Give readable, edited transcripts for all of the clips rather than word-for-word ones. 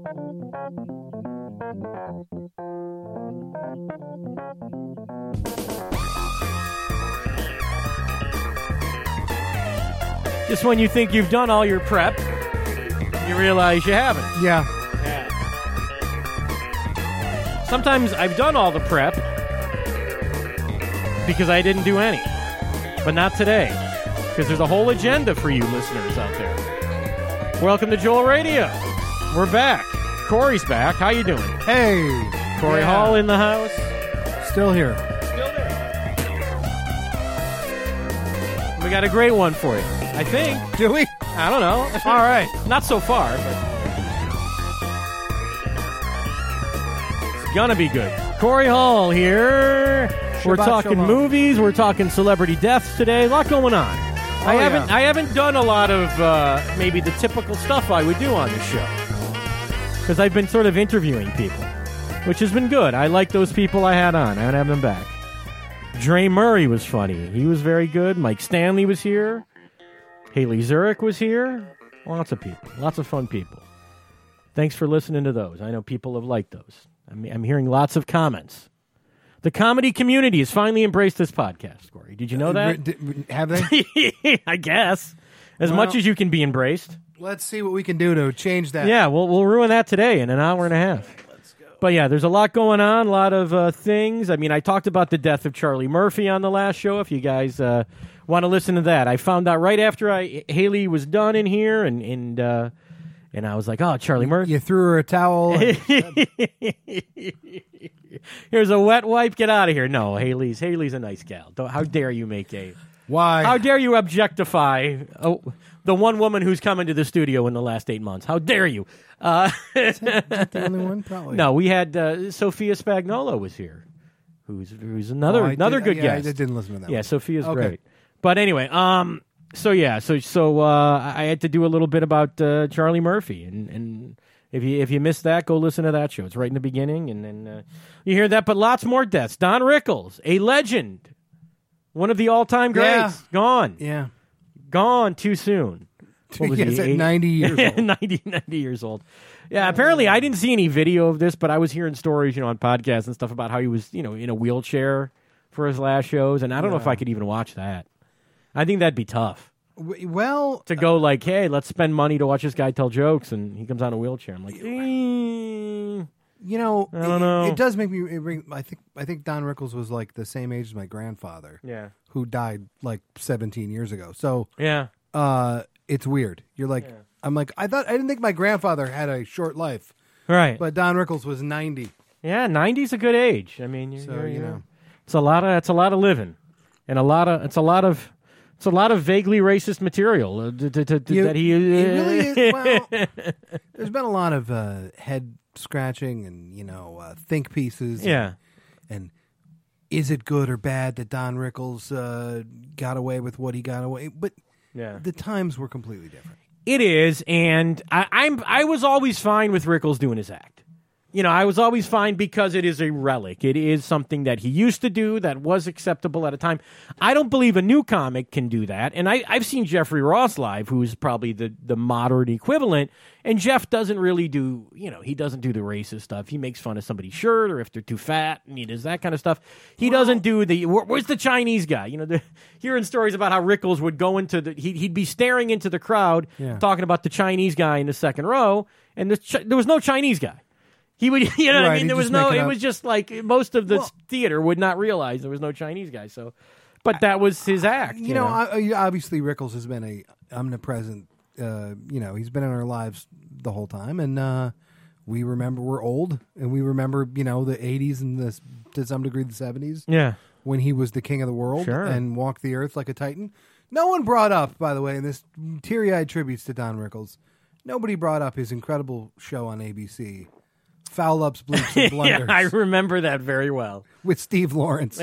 Just when you think you've done all your prep, you realize you haven't. Yeah. Sometimes I've done all the prep because I didn't do any. But not today, because there's a whole agenda for you listeners out there. Welcome to Joel Radio. We're back. Corey's back. How you doing? Hey. Corey Hall in the house. Still here. Still there. We got a great one for you, I think. Do we? I don't know. All right. Not so far, but it's gonna be good. Corey Hall here. We're talking movies. We're talking celebrity deaths today. A lot going on. I haven't done a lot of maybe the typical stuff I would do on this show because I've been sort of interviewing people, which has been good. I like those people I had on. I want to have them back. Dre Murray was funny. He was very good. Mike Stanley was here. Haley Zurich was here. Lots of people. Lots of fun people. Thanks for listening to those. I know people have liked those. I'm hearing lots of comments. The comedy community has finally embraced this podcast, Corey. Did you know that? Have they? I guess. As much as you can be embraced. Let's see what we can do to change that. Yeah, we'll ruin that today in an hour and a half. Let's go. But yeah, there's a lot going on, a lot of things. I mean, I talked about the death of Charlie Murphy on the last show. If you guys want to listen to that, I found out right after Haley was done in here, and I was like, oh, Charlie Murphy. You threw her a towel. Here's a wet wipe. Get out of here. No, Haley's a nice gal. How dare you make a... Why? How dare you objectify the one woman who's come into the studio in the last 8 months? How dare you? Is that the only one? Probably. No, we had Sophia Spagnuolo was here, who's another good guest. I didn't listen to that. Yeah, one. Sophia's great. But anyway, so I had to do a little bit about Charlie Murphy, and if you missed that, go listen to that show. It's right in the beginning, and then you hear that. But lots more deaths. Don Rickles, a legend, one of the all-time greats, gone. Yeah, gone too soon. What was he? At 90 years old. 90 years old. Yeah, apparently I didn't see any video of this, but I was hearing stories, on podcasts and stuff about how he was, in a wheelchair for his last shows, and I don't know if I could even watch that. I think that'd be tough. Well, to go like, hey, let's spend money to watch this guy tell jokes, and he comes on a wheelchair. I'm like, I don't know. It does make me. I think Don Rickles was like the same age as my grandfather. Yeah, who died like 17 years ago. So yeah, it's weird. You're like, I'm like, I didn't think my grandfather had a short life, right? But Don Rickles was 90. Yeah, 90's a good age. I mean, it's a lot of living, and it's a lot of vaguely racist material that he. It really is. Well, there's been a lot of head scratching and think pieces. Yeah, and is it good or bad that Don Rickles got away with what he got away? But the times were completely different. It is, and I was always fine with Rickles doing his act. I was always fine because it is a relic. It is something that he used to do that was acceptable at a time. I don't believe a new comic can do that. And I've seen Jeffrey Ross live, who's probably the modern equivalent. And Jeff doesn't really do, he doesn't do the racist stuff. He makes fun of somebody's shirt or if they're too fat, and he does that kind of stuff. He doesn't do where's the Chinese guy? Hearing stories about how Rickles would go into he'd be staring into the crowd, talking about the Chinese guy in the second row, and there was no Chinese guy. He would, what I mean? There was no. It was just like most of the theater would not realize there was no Chinese guy. So, but that was his act. Obviously Rickles has been a omnipresent. He's been in our lives the whole time, and we remember we're old, and we remember the 80s and to some degree the 70s. Yeah, when he was the king of the world and walked the earth like a titan. No one brought up, by the way, in this teary-eyed tributes to Don Rickles. Nobody brought up his incredible show on ABC. Foul ups, bloops, and blunders. Yeah, I remember that very well. With Steve Lawrence.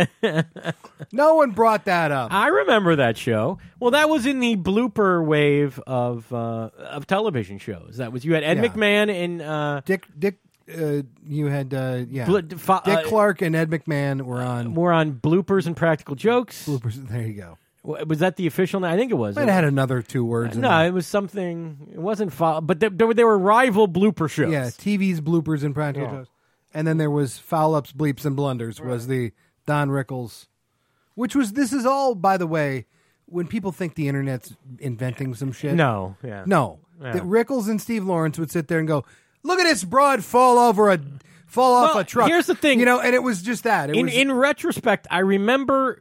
No one brought that up. I remember that show. Well, that was in the blooper wave of television shows. You had Ed McMahon and Dick. You had Dick Clark and Ed McMahon were on bloopers and practical jokes. Bloopers. There you go. Was that the official name? I think it was. It had another 2 words. No, it was something. It wasn't. But there were rival blooper shows. Yeah, TV's bloopers and practical shows. And then there was Foul Ups, Bleeps, and Blunders was the Don Rickles, which was, this is all, by the way, when people think the internet's inventing some shit. No. That Rickles and Steve Lawrence would sit there and go, look at this broad fall off a truck. Here's the thing. And it was just that. In retrospect, I remember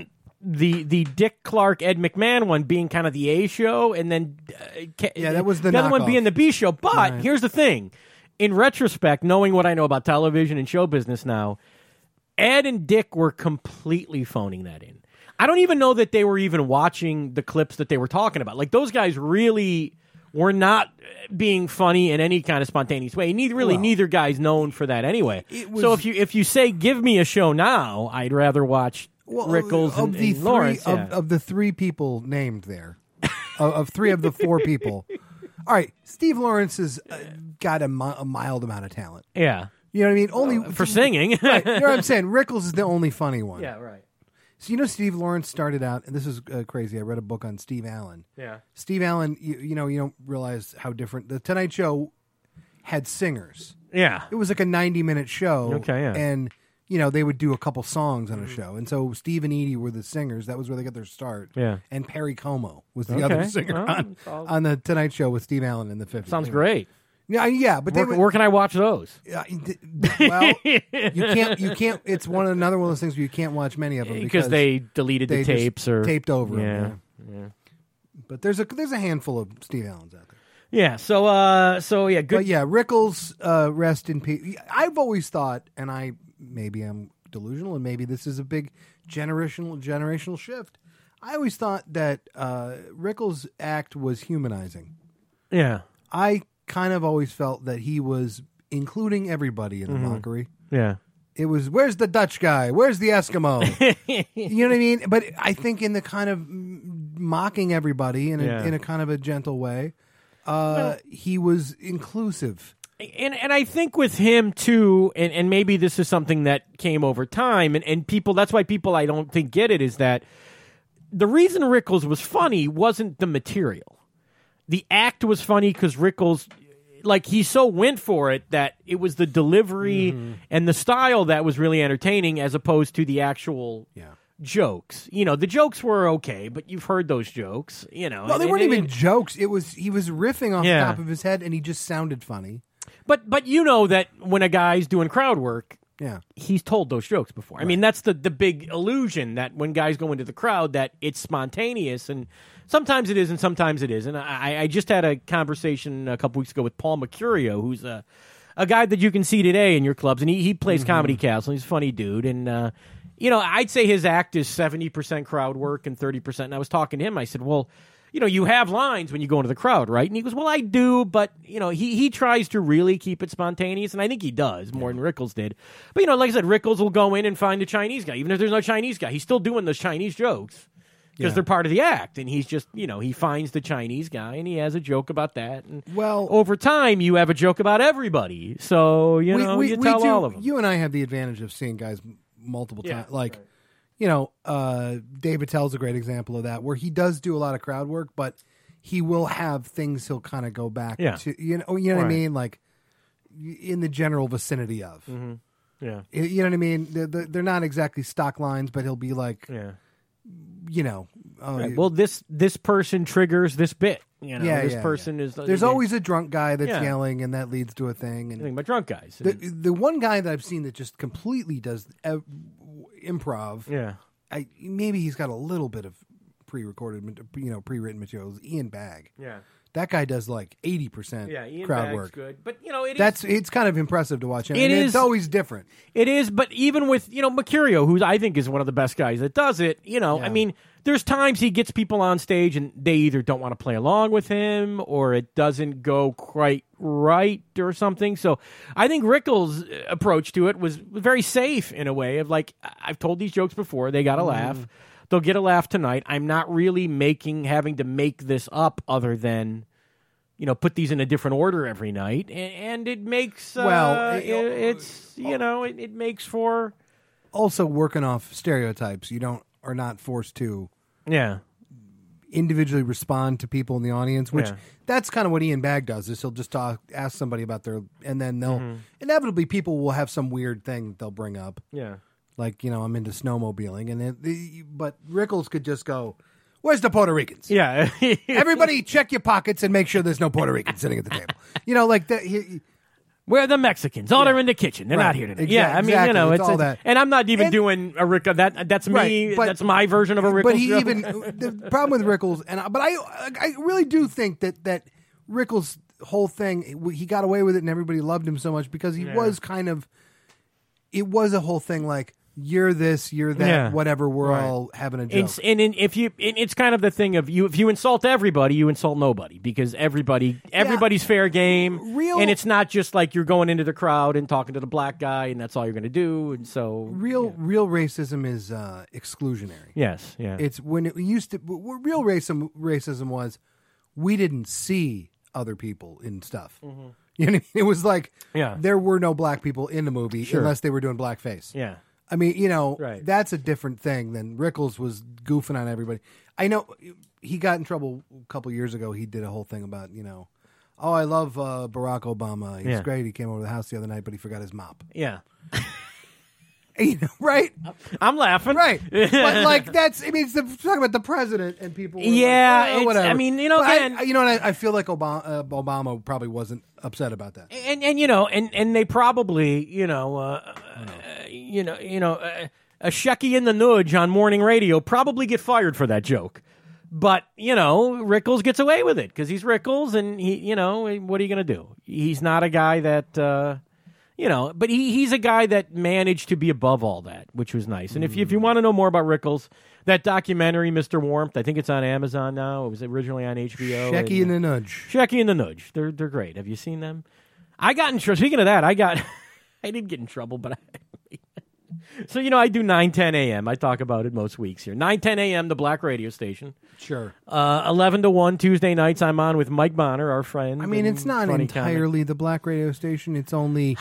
the Dick Clark, Ed McMahon one being kind of the A show, and then that was the other one being the B show. But here's the thing. In retrospect, knowing what I know about television and show business now, Ed and Dick were completely phoning that in. I don't even know that they were even watching the clips that they were talking about. Like, those guys really were not being funny in any kind of spontaneous way. Neither guy's known for that anyway. So if you say, give me a show now, I'd rather watch Rickles and Lawrence. Of the 3 people named there, of 3 of the 4 people. All right, Steve Lawrence has got a mild amount of talent. Yeah. You know what I mean? Only for singing. Right. You know what I'm saying? Rickles is the only funny one. Yeah, right. So Steve Lawrence started out, and this is crazy. I read a book on Steve Allen. Yeah. Steve Allen, you don't realize how different. The Tonight Show had singers. Yeah. It was like a 90-minute show. Okay, yeah. And, they would do a couple songs on a show. And so Steve and Edie were the singers. That was where they got their start. Yeah. And Perry Como was the other singer on the Tonight Show with Steve Allen in the 50s. Sounds great. Yeah, but where can I watch those? Well, you can't. It's another one of those things where you can't watch many of them because they deleted the tapes or taped over. Yeah. But there's a handful of Steve Allens out there. Yeah. So yeah, good. But yeah, Rickles, rest in peace. I've always thought, and maybe I'm delusional, and maybe this is a big generational shift. I always thought that Rickles' act was humanizing. Yeah. I kind of always felt that he was including everybody in the mockery. Yeah. It was, where's the Dutch guy? Where's the Eskimo? You know what I mean? But I think in the kind of mocking everybody in a kind of a gentle way, he was inclusive. And I think with him too, and maybe this is something that came over time, and people, that's why people I don't think get it, is that the reason Rickles was funny wasn't the material. The act was funny because Rickles, he so went for it that it was the delivery and the style that was really entertaining as opposed to the actual jokes. The jokes were okay, but you've heard those jokes, No, they weren't even jokes. He was riffing off the top of his head, and he just sounded funny. But you know that when a guy's doing crowd work, yeah, he's told those jokes before. Right. I mean, that's the big illusion that when guys go into the crowd that it's spontaneous, and sometimes it is and sometimes it isn't. I just had a conversation a couple weeks ago with Paul Mercurio, who's a guy that you can see today in your clubs, and he plays Comedy Castle. He's a funny dude, and I'd say his act is 70% crowd work and 30%. And I was talking to him. I said, well, you have lines when you go into the crowd, right? And he goes, well, I do, but, he tries to really keep it spontaneous, and I think he does more than Rickles did. But, like I said, Rickles will go in and find the Chinese guy. Even if there's no Chinese guy, he's still doing those Chinese jokes because they're part of the act. And he's just, he finds the Chinese guy, and he has a joke about that. And over time, you have a joke about everybody. So, you tell all of them. You and I have the advantage of seeing guys multiple times. Right. Dave Attell's a great example of that, where he does do a lot of crowd work, but he will have things he'll kind of go back to, what I mean? Like in the general vicinity of. Mm-hmm. Yeah. You know what I mean? They're not exactly stock lines, but he'll be like, right. Well, this person triggers this bit. This person is. There's always a drunk guy that's yelling, and that leads to a thing. And think about drunk guys. The one guy that I've seen that just completely does improv. Yeah. Maybe he's got a little bit of pre-recorded, pre-written materials. Ian Bagg. Yeah. That guy does like 80% Ian crowd Bagg's work. Good, but it's kind of impressive to watch him. It's always different. It is, but even with Mercurio, who I think is one of the best guys that does it. I mean, there's times he gets people on stage and they either don't want to play along with him or it doesn't go quite right or something. So I think Rickles' approach to it was very safe in a way of like, I've told these jokes before, they got a laugh. They'll get a laugh tonight. I'm not really having to make this up other than, put these in a different order every night. And it makes, it makes for... Also working off stereotypes. You are not forced to individually respond to people in the audience, which that's kind of what Ian Bagg does. Is he'll just ask somebody about their, and then they'll inevitably people will have some weird thing that they'll bring up. Yeah. Like, I'm into snowmobiling, but Rickles could just go, "Where's the Puerto Ricans? Yeah. Everybody check your pockets and make sure there's no Puerto Ricans sitting at the table." Like that. Where are the Mexicans? Oh, they're in the kitchen. They're not here today. Exactly. Yeah, I mean, it's all that. And I'm not even doing a Rick. That's me. But, that's my version of a Rickles. But joke. The problem with Rickles, but I really do think that Rickles' whole thing, he got away with it, and everybody loved him so much because he was kind of. It was a whole thing like, you're this, you're that, whatever. We're all having a joke. It's kind of the thing of if you insult everybody, you insult nobody because everybody's fair game. And it's not just like you're going into the crowd and talking to the black guy and that's all you're going to do. And so real racism is exclusionary. Yes, yeah. It's when it used to. Real racism was we didn't see other people in stuff. Mm-hmm. You know what I mean? It was like there were no black people in the movie unless they were doing blackface. Yeah. I mean, that's a different thing than Rickles was goofing on everybody. I know he got in trouble a couple years ago. He did a whole thing about, oh, I love Barack Obama. He's great. He came over to the house the other night, but he forgot his mop. Yeah. Right? I'm laughing. Right. But like it's talking about the president and people were whatever. I mean, I feel like Obama probably wasn't upset about that. And they probably, a Shecky in the Nudge on morning radio probably get fired for that joke. But, Rickles gets away with it because he's Rickles and he, what are you going to do? He's not a guy that, but he's a guy that managed to be above all that, which was nice. And if you want to know more about Rickles, that documentary, Mr. Warmth, I think it's on Amazon now. It was originally on HBO. Shecky and the Nudge. Shecky and the Nudge. They're great. Have you seen them? I got in trouble. Speaking of that, I didn't get in trouble, but so, I do 9:10 a.m. I talk about it most weeks here. 9:10 a.m., the Black radio station. Sure. 11 to 1 Tuesday nights, I'm on with Mike Bonner, our friend. I mean, it's not entirely the Black radio station. It's only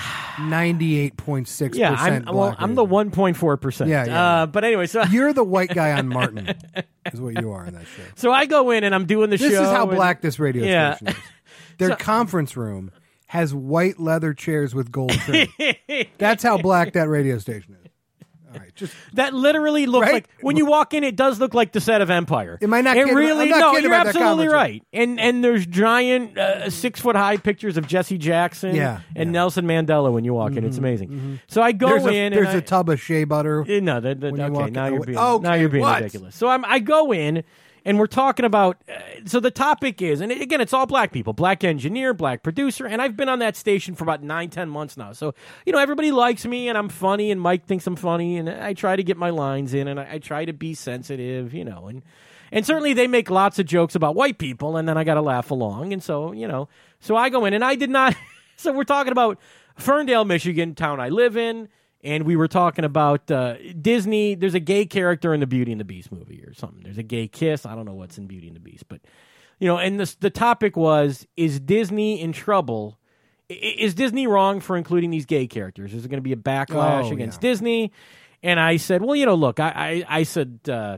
98.6% I'm the 1.4%. Yeah. But anyway, so you're the white guy on Martin is what you are in that show. So I go in and I'm doing the show. This is how black this radio station is. Their conference room has white leather chairs with gold trim. That's how black that radio station is. All right, that literally looks like when you walk in, it does look like the set of Empire. Am I not kidding? Really, I'm not no, kidding you're about absolutely that right. And there's giant 6-foot-high pictures of Jesse Jackson and Nelson Mandela when you walk in. It's amazing. Mm-hmm. So I go there's a tub of shea butter. Okay, now you're being ridiculous. So I go in. And we're talking about, so the topic is, and again, it's all black people, black engineer, black producer, and I've been on that station for about 9-10 months now. So, everybody likes me, and I'm funny, and Mike thinks I'm funny, and I try to get my lines in, and I try to be sensitive, and certainly they make lots of jokes about white people, and then I got to laugh along, and so, so I go in, and I did not, so we're talking about Ferndale, Michigan, town I live in. And we were talking about Disney. There's a gay character in the Beauty and the Beast movie or something. There's a gay kiss. I don't know what's in Beauty and the Beast. But, and the topic was, is Disney in trouble? Is Disney wrong for including these gay characters? Is there going to be a backlash against Disney? And I said, well, look, I said, I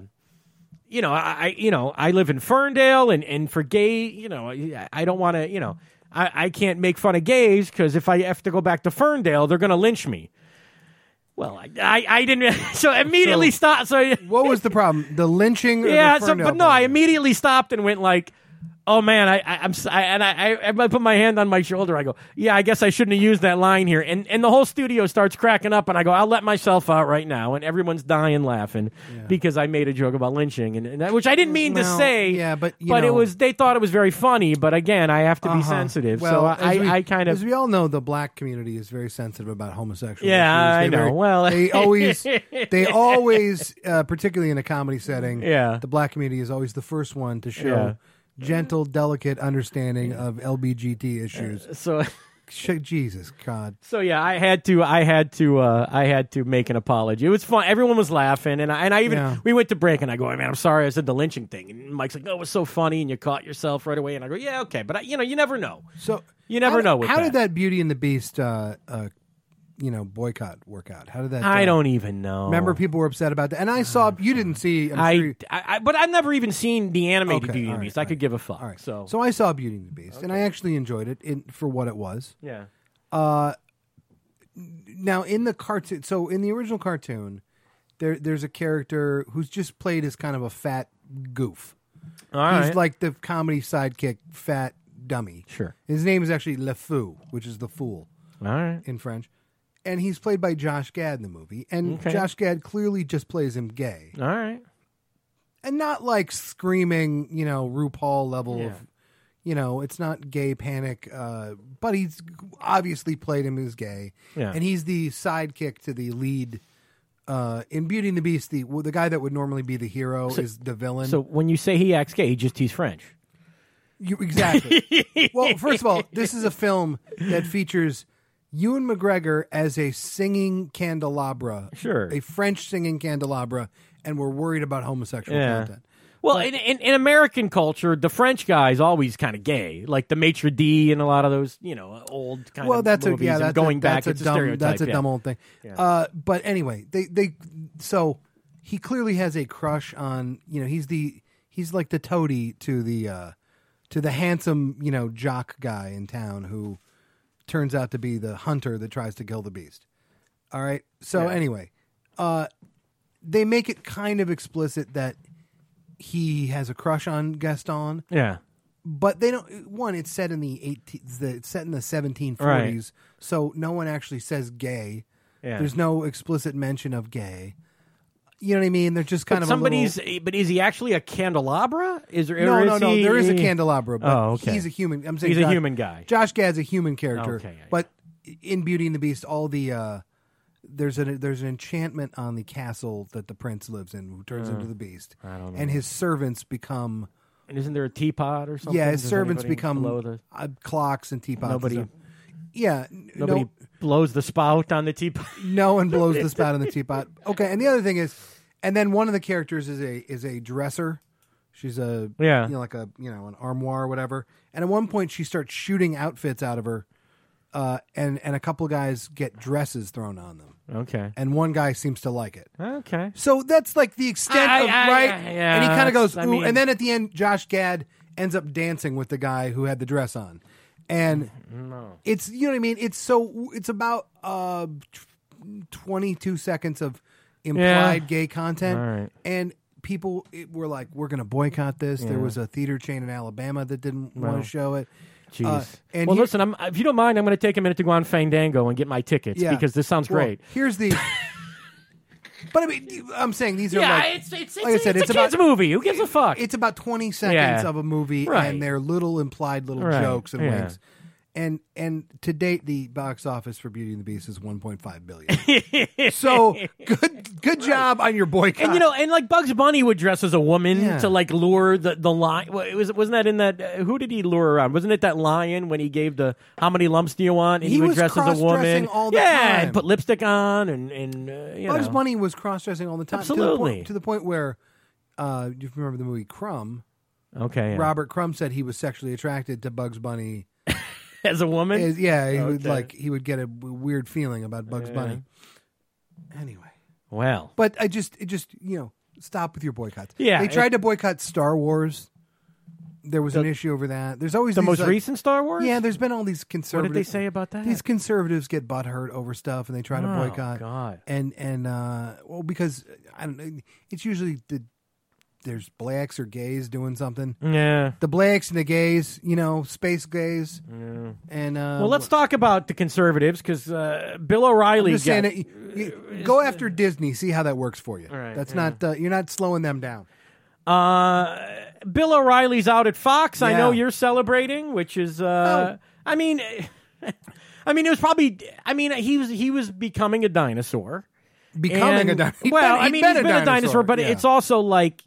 live in Ferndale, and for gay, I don't want to, I can't make fun of gays because if I have to go back to Ferndale, they're going to lynch me. Well, I didn't. So immediately stopped. So what was the problem? The lynching? Or I immediately stopped and went like, "Oh man, I put my hand on my shoulder. I go, yeah, I guess I shouldn't have used that line here." And the whole studio starts cracking up, and I go, "I'll let myself out right now," and everyone's dying laughing because I made a joke about lynching, and which I didn't mean to say. Yeah, but it was. They thought it was very funny, but again, I have to be sensitive. Well, so I kind of, as we all know, the black community is very sensitive about homosexual. Yeah, issues. I know. Well, they always, particularly in a comedy setting, the black community is always the first one to show. Yeah. Gentle, delicate understanding of LBGT issues. Jesus God. So I had to make an apology. It was fun. Everyone was laughing, and I even we went to break, and I go, "Man, I'm sorry, I said the lynching thing." And Mike's like, "No, it was so funny, and you caught yourself right away." And I go, "Yeah, okay," but you never know. So you never know. How did that Beauty and the Beast boycott work out? How did that? I don't even know. Remember, people were upset about that, and I saw you didn't see. But I've never even seen the animated Beauty and the Beast. I could give a fuck. All right. So I saw Beauty and the Beast, and I actually enjoyed it for what it was. Yeah. Now in the cartoon, so in the original cartoon, there's a character who's just played as kind of a fat goof. He's like the comedy sidekick, fat dummy. Sure. His name is actually Le Fou, which is the fool. All right. In French. And he's played by Josh Gad in the movie. And Josh Gad clearly just plays him gay. All right. And not like screaming, RuPaul level of, it's not gay panic. But he's obviously played him as gay. Yeah. And he's the sidekick to the lead. In Beauty and the Beast, the guy that would normally be the hero is the villain. So when you say he acts gay, he's French. Exactly. Well, first of all, this is a film that features Ewan McGregor as a singing candelabra. Sure. A French singing candelabra, and we're worried about homosexual content. Well, in American culture, the French guy is always kind of gay, like the maitre d' and a lot of those, old kind of movies. It's a stereotype. That's a dumb old thing. Yeah. But anyway, so he clearly has a crush on, he's like the toady to the handsome, jock guy in town who turns out to be the hunter that tries to kill the beast. All right. So anyway, they make it kind of explicit that he has a crush on Gaston. Yeah. But they don't. One, it's set in it's set in the 1740s, right. So no one actually says gay. Yeah. There's no explicit mention of gay. You know what I mean? They're just kind of somebody's. But is he actually a candelabra? Is there? No. There is a candelabra, but okay. he's a human. I'm saying he's a human guy. Josh Gad's a human character, okay, but in Beauty and the Beast, all the there's an enchantment on the castle that the prince lives in, who turns into the beast. I don't know. And his servants become. And isn't there a teapot or something? Yeah, his servants become clocks and teapots. Nobody. Nobody blows the spout on the teapot. No one blows the spout on the teapot. Okay, and the other thing is, and then one of the characters is a dresser. She's an armoire or whatever. And at one point, she starts shooting outfits out of her, and a couple of guys get dresses thrown on them. Okay. And one guy seems to like it. Okay. So that's like the extent of right. Yeah, and he kind of goes, ooh, and then at the end, Josh Gad ends up dancing with the guy who had the dress on. And it's, you know what I mean? It's about 22 seconds of implied gay content. All right. And people were like, we're going to boycott this. Yeah. There was a theater chain in Alabama that didn't want to show it. Jeez. Listen, if you don't mind, I'm going to take a minute to go on Fandango and get my tickets because this sounds great. Here's the... But I mean, I'm saying these are it's a kid's movie. Who gives a fuck? It's about 20 seconds of a movie, and they're implied little jokes and winks. And to date, the box office for Beauty and the Beast is $1.5 billion. So good job on your boycott. And and like Bugs Bunny would dress as a woman to like lure the lion. Wasn't that in that? Who did he lure around? Wasn't it that lion when he gave the "How many lumps do you want?" And he would dress as a woman all the time. And put lipstick on and Bugs Bunny was cross dressing all the time. Absolutely, to the point where, do you remember the movie Crumb? Okay, yeah. Robert Crumb said he was sexually attracted to Bugs Bunny. As a woman? He would get a weird feeling about Bugs Bunny. Anyway. Well. But it just stop with your boycotts. Yeah. They tried to boycott Star Wars. There was an issue over that. There's always the most recent Star Wars? Yeah, there's been all these conservatives. What did they say about that? These conservatives get butthurt over stuff and they try to boycott. God. And because I don't know, it's usually there's blacks or gays doing something. Yeah. The blacks and the gays, space gays. Yeah. And well, let's talk about the conservatives because Bill O'Reilly. I'm just saying go after Disney, see how that works for you. Right, that's not you're not slowing them down. Bill O'Reilly's out at Fox. Yeah. I know you're celebrating, which is I mean, it was probably he was becoming a dinosaur. Becoming a dinosaur. Well, he's been a dinosaur, but it's also like,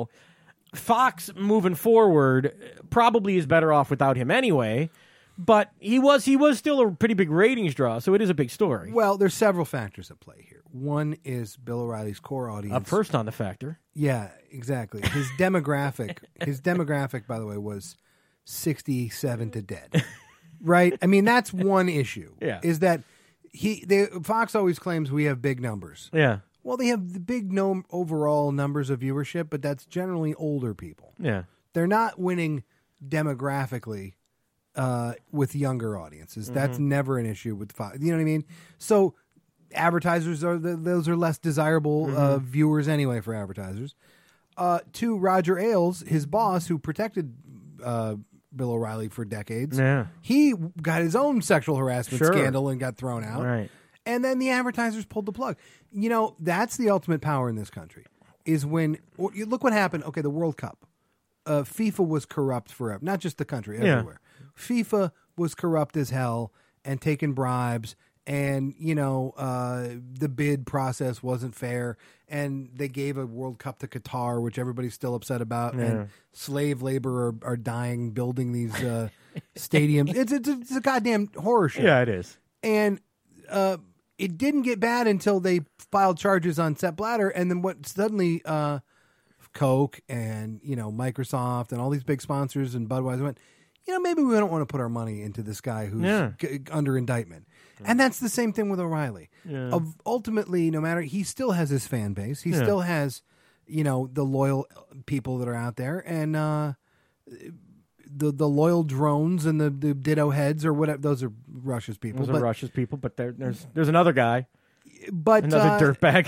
Fox moving forward probably is better off without him anyway. But he was still a pretty big ratings draw, so it is a big story. Well, there's several factors at play here. One is Bill O'Reilly's core audience. Up first on the factor. Yeah, exactly. His demographic, by the way, was 67 to dead. Right? I mean, that's one issue. Yeah. Is that Fox always claims we have big numbers. Yeah. Well, they have the big overall numbers of viewership, but that's generally older people. Yeah. They're not winning demographically with younger audiences. That's never an issue with Fox. You know what I mean? So advertisers those are less desirable viewers anyway for advertisers. To Roger Ailes, his boss, who protected Bill O'Reilly for decades, he got his own sexual harassment scandal and got thrown out. Right. And then the advertisers pulled the plug. You know, that's the ultimate power in this country, is when you look what happened. Okay, the World Cup. FIFA was corrupt forever. Not just the country, everywhere. FIFA was corrupt as hell and taking bribes. And, you know, the bid process wasn't fair. And they gave a World Cup to Qatar, which everybody's still upset about. And slave labor are dying building these stadiums. It's a goddamn horror show. Yeah, it is. And it didn't get bad until they filed charges on Sepp Blatter. And then what suddenly Coke and, you know, Microsoft and all these big sponsors and Budweiser went, you know, maybe we don't want to put our money into this guy who's under indictment. And that's the same thing with O'Reilly. Yeah. Ultimately, no matter, he still has his fan base. He still has, you know, the loyal people that are out there, and the loyal drones and the ditto heads or whatever. Those are Russia's people. Those are Russia's people, but there's another guy, but another dirtbag.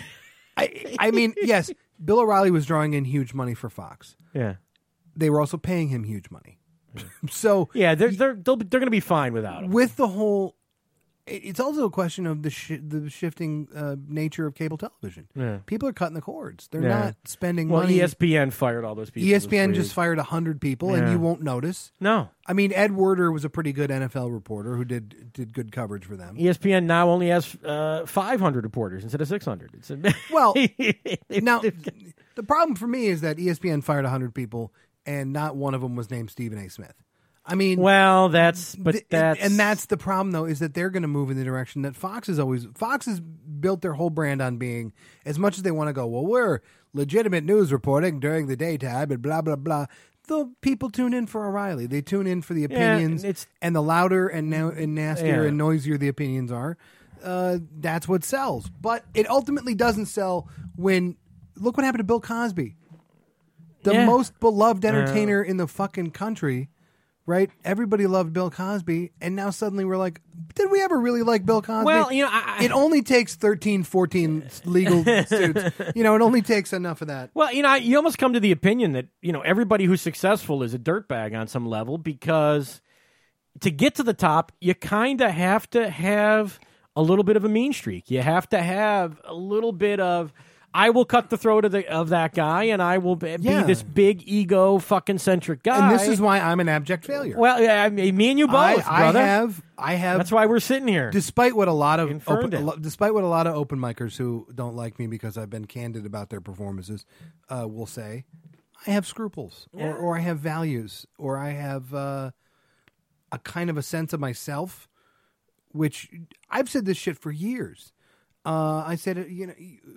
I mean, yes, Bill O'Reilly was drawing in huge money for Fox. Yeah, they were also paying him huge money. So yeah, they're going to be fine without him. With the whole, it's also a question of the shifting nature of cable television. Yeah. People are cutting the cords; they're not spending money. ESPN fired all those people. ESPN just fired 100 people, and you won't notice. No, I mean Ed Werder was a pretty good NFL reporter who did good coverage for them. ESPN now only has 500 reporters instead of 600. Well, now the problem for me is that ESPN fired 100 people. And not one of them was named Stephen A. Smith. I mean, well, that's the problem though, is that they're going to move in the direction that Fox has built their whole brand on being, as much as they want to go, well, we're legitimate news reporting during the daytime and blah blah blah. The people tune in for O'Reilly. They tune in for the opinions, and the louder and nastier and noisier the opinions are, that's what sells. But it ultimately doesn't sell when look what happened to Bill Cosby. The most beloved entertainer in the fucking country, right? Everybody loved Bill Cosby, and now suddenly we're like, did we ever really like Bill Cosby? Well, you know, it only takes 13, 14 legal suits. You know, it only takes enough of that. Well, you know, you almost come to the opinion that, you know, everybody who's successful is a dirtbag on some level, because to get to the top, you kind of have to have a little bit of a mean streak. You have to have a little bit of, I will cut the throat of that guy, and I will be this big ego fucking centric guy. And this is why I'm an abject failure. Well, yeah, me and you both, brother. I have. That's why we're sitting here. Despite what a lot of open micers who don't like me because I've been candid about their performances will say, I have scruples, or I have values, or I have a kind of a sense of myself, which I've said this shit for years. I said it, you know.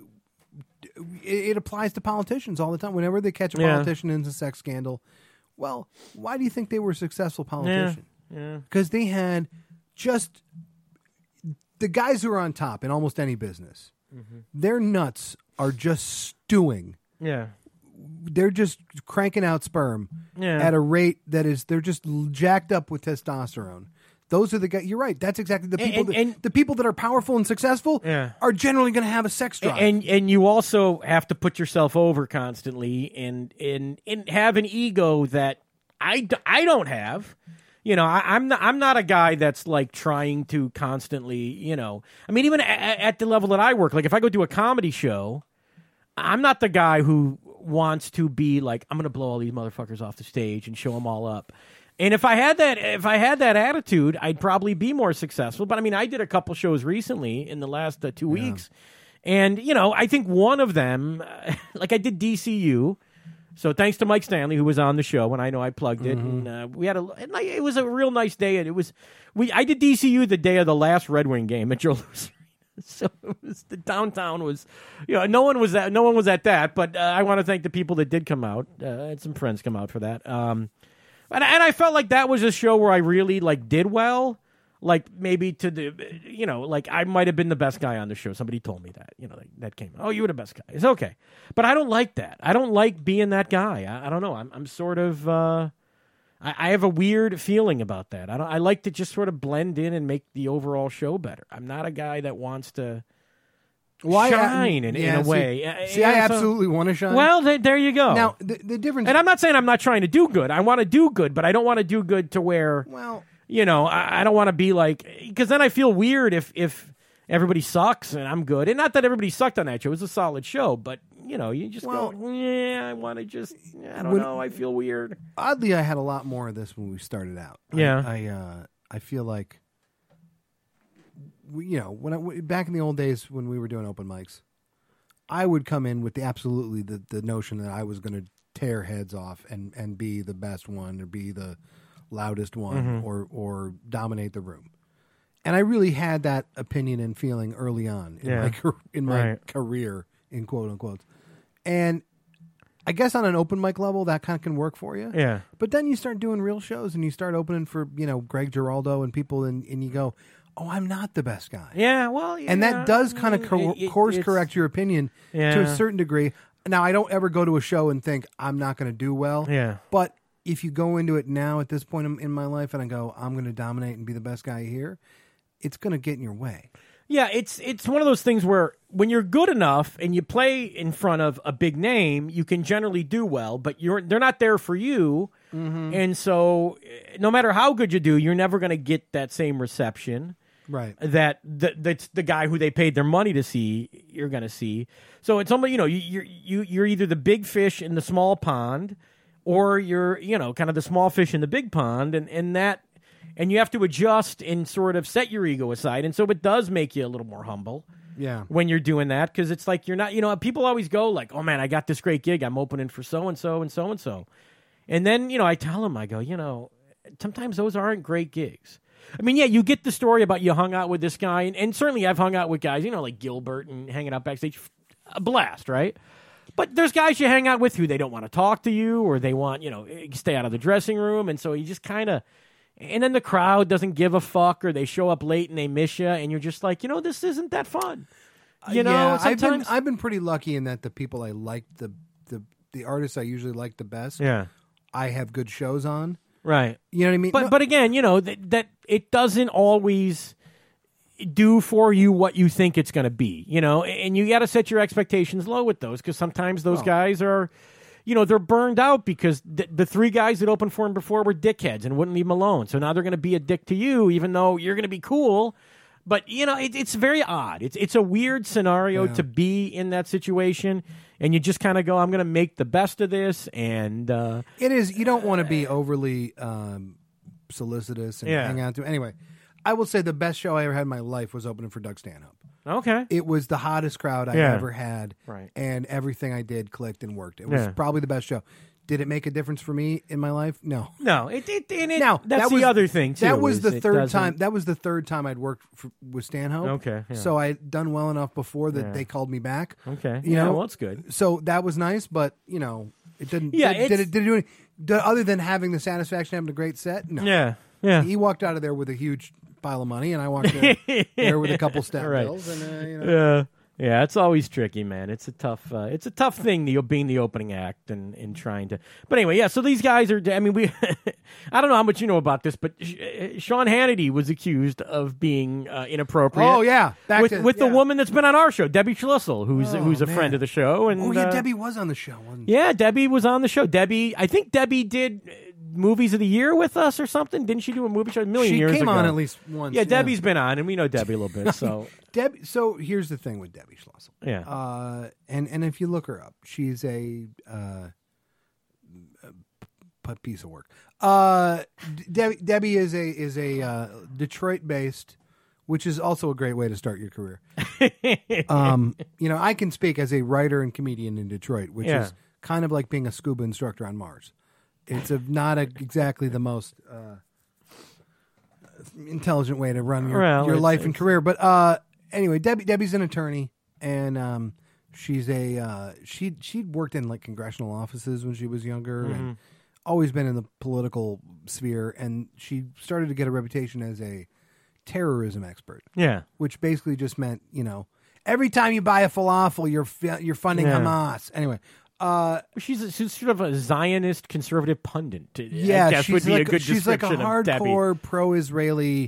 It applies to politicians all the time. Whenever they catch a politician in a sex scandal, well, why do you think they were a successful politician? Because they had just the guys who are on top in almost any business. Mm-hmm. Their nuts are just stewing. Yeah, they're just cranking out sperm at a rate that is, they're just jacked up with testosterone. Those are the guys. You're right. That's exactly the people. The people that are powerful and successful are generally going to have a sex drive. And you also have to put yourself over constantly and have an ego that I don't have. You know, I'm not a guy that's like trying to constantly. You know, I mean, even at the level that I work, like if I go do a comedy show, I'm not the guy who wants to be like, I'm going to blow all these motherfuckers off the stage and show them all up. And if I had that attitude, I'd probably be more successful. But I mean, I did a couple shows recently in the last 2 weeks, and you know, I think one of them, like I did DCU. So thanks to Mike Stanley, who was on the show, and I know I plugged it, and we had it was a real nice day. And I did DCU the day of the last Red Wing game at Joe Louis. So it was, the downtown was, you know, no one was at that. But I want to thank the people that did come out. I had some friends come out for that. And I felt like that was a show where I really like did well. like maybe to the, like I might have been the best guy on the show. Somebody told me that, that came. Oh, you were the best guy. It's okay, but I don't like that. I don't like being that guy. I don't know. I'm sort of. I have a weird feeling about that. I like to just sort of blend in and make the overall show better. I'm not a guy that wants to shine in a way. I absolutely want to shine. Well, there you go. Now, the difference... And I'm not saying I'm not trying to do good. I want to do good, but I don't want to do good to where... Well... I don't want to be like... Because then I feel weird if everybody sucks and I'm good. And not that everybody sucked on that show. It was a solid show, but... you just go, I want to just, I don't know, I feel weird. Oddly, I had a lot more of this when we started out. Yeah. I feel like, back in the old days when we were doing open mics, I would come in with the notion that I was going to tear heads off and be the best one or be the loudest one or dominate the room. And I really had that opinion and feeling early on in my career, in quote unquote. And I guess on an open mic level, that kind of can work for you. Yeah. But then you start doing real shows and you start opening for, Greg Giraldo and people and you go, oh, I'm not the best guy. Yeah, well, yeah. And that does kind of course correct your opinion to a certain degree. Now, I don't ever go to a show and think I'm not going to do well. Yeah. But if you go into it now at this point in my life and I go, I'm going to dominate and be the best guy here, it's going to get in your way. Yeah, it's one of those things where when you're good enough and you play in front of a big name, you can generally do well, but they're not there for you. Mm-hmm. And so no matter how good you do, you're never going to get that same reception. Right. That's the guy who they paid their money to see, you're going to see. So it's almost, you're either the big fish in the small pond or you're, kind of the small fish in the big pond, and you have to adjust and sort of set your ego aside. And so it does make you a little more humble when you're doing that, because it's like you're not, people always go like, oh, man, I got this great gig. I'm opening for so-and-so and so-and-so. And then, I tell them, I go, sometimes those aren't great gigs. I mean, yeah, you get the story about you hung out with this guy, and certainly I've hung out with guys, like Gilbert and hanging out backstage. A blast, right? But there's guys you hang out with who they don't want to talk to you, or they want, stay out of the dressing room. And so you just kind of... And then the crowd doesn't give a fuck, or they show up late and they miss you, and you're just like, this isn't that fun. Sometimes I've been pretty lucky in that the people I like, the artists I usually like the best, I have good shows on. Right. You know what I mean? But again, that it doesn't always do for you what you think it's going to be, and you got to set your expectations low with those, because sometimes those guys are... they're burned out because the three guys that opened for him before were dickheads and wouldn't leave him alone. So now they're going to be a dick to you, even though you're going to be cool. But, it's very odd. It's a weird scenario to be in that situation. And you just kind of go, I'm going to make the best of this. And it is. You don't want to be overly solicitous and hang out to. Anyway, I will say the best show I ever had in my life was opening for Doug Stanhope. Okay. It was the hottest crowd I ever had, right. And everything I did clicked and worked. It was probably the best show. Did it make a difference for me in my life? No. Now, that's the other thing, too. That was the third time. That was the third time I'd worked with Stanhope. Okay. Yeah. So I'd done well enough before that they called me back. Okay. Well, that's good. So that was nice, but, it didn't. Yeah. Did it do anything? Other than having the satisfaction of having a great set? No. Yeah. Yeah. He walked out of there with a huge pile of money, and I walked there with a couple step bills, and yeah, it's always tricky, man. It's a tough thing, being the opening act and trying to. But anyway, so these guys are. I mean, I don't know how much you know about this, but Sean Hannity was accused of being inappropriate. Oh yeah, with the woman that's been on our show, Debbie Schlissel, who's a friend of the show. And Debbie was on the show. Debbie was on the show. I think Debbie did Movies of the Year with us or something. Didn't she do a movie show a million years ago? She came on at least once. Yeah, Debbie's been on, and we know Debbie a little bit. So So here's the thing with Debbie Schlissel. Yeah. And if you look her up, she's a piece of work. Debbie is a Detroit-based, which is also a great way to start your career. I can speak as a writer and comedian in Detroit, which is kind of like being a scuba instructor on Mars. It's not exactly the most intelligent way to run your life and career. But anyway, Debbie's an attorney, and she's she'd worked in like congressional offices when she was younger, and always been in the political sphere. And she started to get a reputation as a terrorism expert. Yeah. Which basically just meant, every time you buy a falafel, you're funding Hamas. Anyway. She's sort of a Zionist conservative pundit. Yeah, I guess would be a good she's like a hardcore pro-Israeli,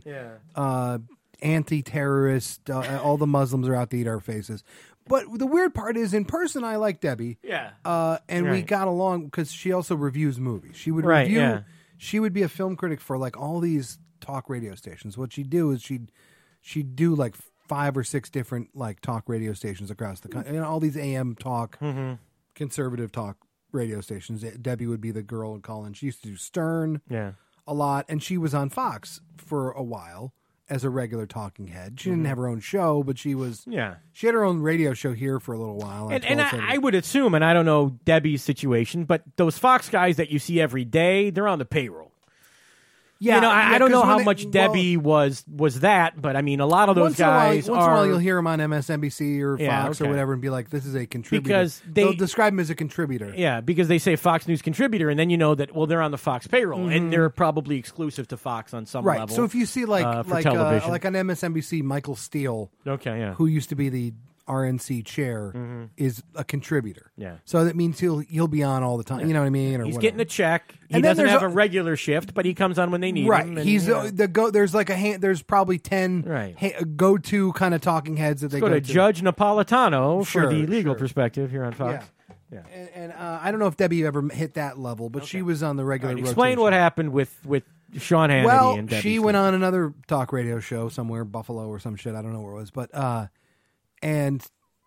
anti-terrorist. All the Muslims are out to eat our faces. But the weird part is, in person, I like Debbie. Yeah. And we got along because she also reviews movies. She would review. Yeah. She would be a film critic for like all these talk radio stations. What she'd do is she'd do like 5 or 6 different like talk radio stations across the country. All these AM talk, conservative talk radio stations. Debbie would be the girl in call-in. She used to do Stern a lot, and she was on Fox for a while as a regular talking head. She didn't have her own show, but she was. Yeah. She had her own radio show here for a little while. And I would assume, and I don't know Debbie's situation, but those Fox guys that you see every day, they're on the payroll. Yeah, I don't know how much Debbie was that, but I mean, a lot of those guys once in a while you'll hear them on MSNBC or Fox or whatever and be like, this is a contributor. Because they'll describe him as a contributor. Yeah, because they say Fox News contributor, and then you know that, well, they're on the Fox payroll, and they're probably exclusive to Fox on some level. Right, so if you see like on MSNBC, Michael Steele, who used to be the RNC chair, is a contributor. Yeah. So that means he'll be on all the time. You know what I mean? Or he's getting a check. He doesn't have a regular shift, but he comes on when they need him. Right. He's there's like there's probably 10 go-to kind of talking heads that they go to. Judge Napolitano for the legal perspective here on Fox. Yeah. And I don't know if Debbie ever hit that level, but she was on the regular rotation. Explain what happened with Sean Hannity and Debbie. She went on another talk radio show somewhere, Buffalo or some shit. I don't know where it was, but and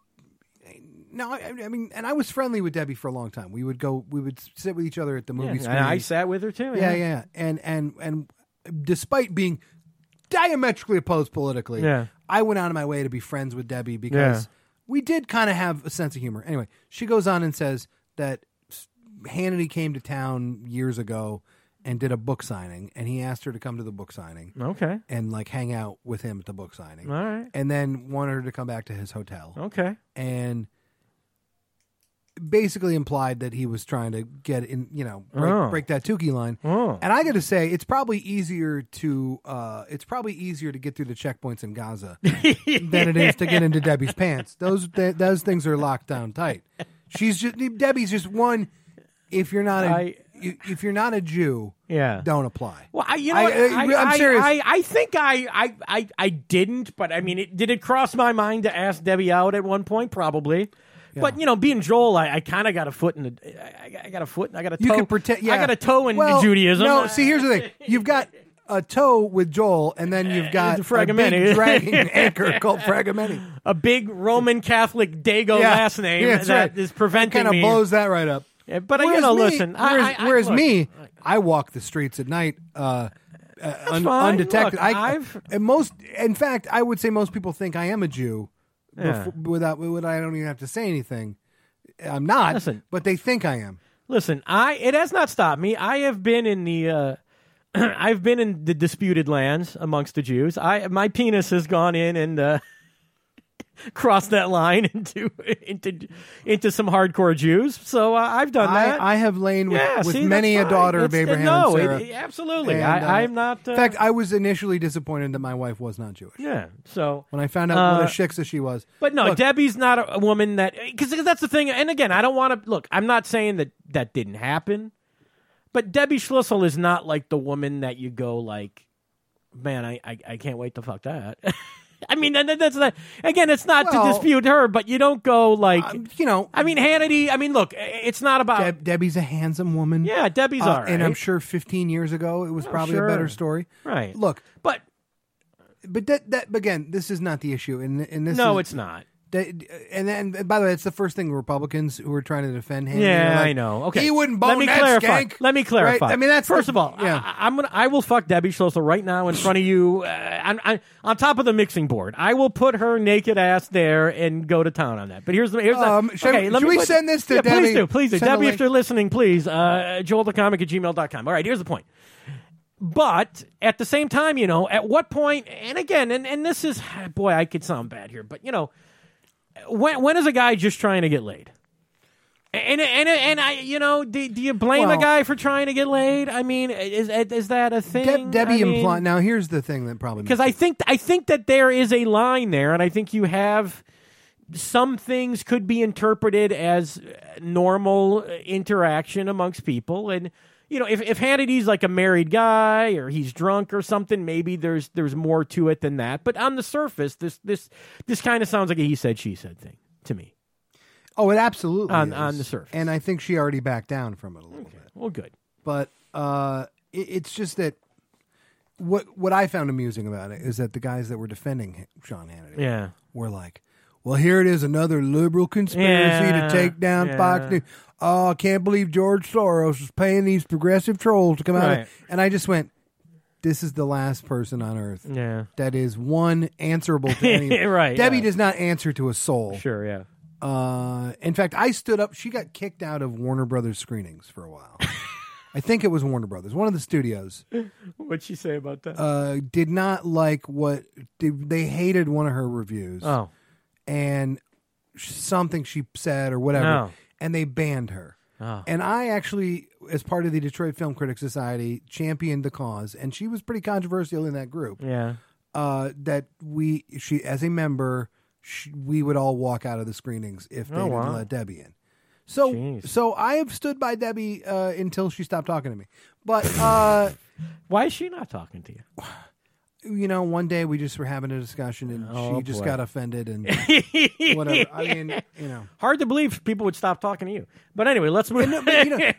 no, I mean, and I was friendly with Debbie for a long time. We would sit with each other at the movie screen. And I sat with her too. Yeah. And despite being diametrically opposed politically, I went out of my way to be friends with Debbie because we did kind of have a sense of humor. Anyway, she goes on and says that Hannity came to town years ago and did a book signing, and he asked her to come to the book signing. Okay. And like hang out with him at the book signing. All right. And then wanted her to come back to his hotel. Okay. And basically implied that he was trying to get in, break that Tukey line. And I got to say, it's probably easier to get through the checkpoints in Gaza than it is to get into Debbie's pants. Those things are locked down tight. Debbie's just one. If you're not a Jew, don't apply. Well, I'm serious. I think I didn't, but I mean, did it cross my mind to ask Debbie out at one point? Probably. Yeah. But being Joel, I kind of got a foot in the. I got a foot. I got a toe. You can pretend. Yeah. I got a toe in Judaism. No, see, here's the thing. You've got a toe with Joel, and then you've got a big dragging anchor called Fragomeni. A big Roman Catholic Dago last name that is preventing me. Kind of blows that right up. Yeah, but listen. Whereas me, I walk the streets at night undetected. Look, in fact, I would say most people think I am a Jew. Without I don't even have to say anything. I'm not, but they think I am. Listen, it has not stopped me. I have been in the I've been in the disputed lands amongst the Jews. My penis has gone in and crossed that line into some hardcore Jews. So I've done that. I have lain with many a daughter of Abraham and Sarah. Absolutely. And, I'm not. In fact, I was initially disappointed that my wife was not Jewish. Yeah. So when I found out what a shiksa she was. But no, look, Debbie's not a woman that, because that's the thing. And again, I don't want to look. I'm not saying that didn't happen. But Debbie Schlussel is not like the woman that you go like, man, I can't wait to fuck that. I mean, that's not, again, it's not to dispute her, but you don't go like, I mean, Hannity, I mean, look, it's not about. Debbie's a handsome woman. Yeah, Debbie's all right. And I'm sure 15 years ago, it was probably a better story. Right. Look. But that again, this is not the issue. It's not. And by the way, it's the first thing Republicans who are trying to defend him. Yeah, I know. Okay, he wouldn't bone that skank. Let me clarify. Right? I mean, that's first of all, I will fuck Debbie Schlussel right now in front of you, on top of the mixing board. I will put her naked ass there and go to town on that. But here's should we send this to Debbie? Please do. Debbie, if you're listening, please, joelthecomic@gmail.com. All right, here's the point. But at the same time, at what point? And again, and this is, boy, I could sound bad here, but when is a guy just trying to get laid? And I, do you blame a guy for trying to get laid? I mean, is that a thing? Debbie implied. Now, here's the thing that probably because I think that there is a line there, and I think you have some things could be interpreted as normal interaction amongst people, and if Hannity's like a married guy or he's drunk or something, maybe there's more to it than that. But on the surface, this kind of sounds like a he said she said thing to me. Oh, it absolutely is. On the surface. And I think she already backed down from it a little bit. Well, good. But it's just that what I found amusing about it is that the guys that were defending Sean Hannity were like, well, here it is, another liberal conspiracy to take down Fox News. Oh, I can't believe George Soros is paying these progressive trolls to come out. And I just went, this is the last person on earth that is, one, answerable to anyone. Debbie does not answer to a soul. Sure, yeah. In fact, I stood up. She got kicked out of Warner Brothers screenings for a while. I think it was Warner Brothers, one of the studios. What'd she say about that? Did not like they hated one of her reviews. Oh, and something she said or whatever, and they banned her. Oh. And I actually, as part of the Detroit Film Critics Society, championed the cause, and she was pretty controversial in that group. Yeah, that she as a member. We would all walk out of the screenings if they didn't let Debbie in. So I have stood by Debbie until she stopped talking to me. But why is she not talking to you? One day we just were having a discussion and she just got offended and whatever. I mean, hard to believe people would stop talking to you. But anyway, let's move. By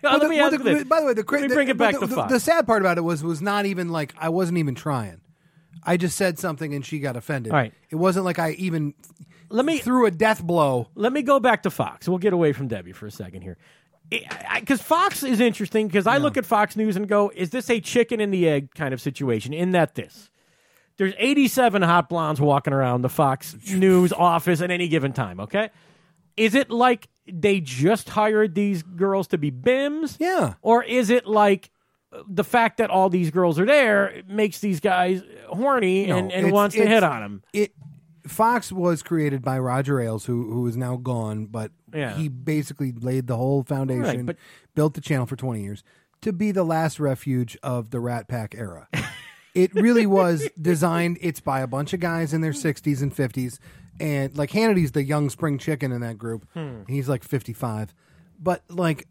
the way, let me bring it back to Fox. The sad part about it was not even like I wasn't even trying. I just said something and she got offended. All right. It wasn't like I even threw a death blow. Let me go back to Fox. We'll get away from Debbie for a second here. Because Fox is interesting because I look at Fox News and go, is this a chicken and the egg kind of situation? In that there's 87 hot blondes walking around the Fox News office at any given time, okay? Is it like they just hired these girls to be BIMs? Yeah. Or is it like the fact that all these girls are there makes these guys horny and wants to hit on them? Fox was created by Roger Ailes, who is now gone, but he basically laid the whole foundation, built the channel for 20 years, to be the last refuge of the Rat Pack era. It really was designed, it's by a bunch of guys in their 60s and 50s, and like Hannity's the young spring chicken in that group. He's like 55. But like...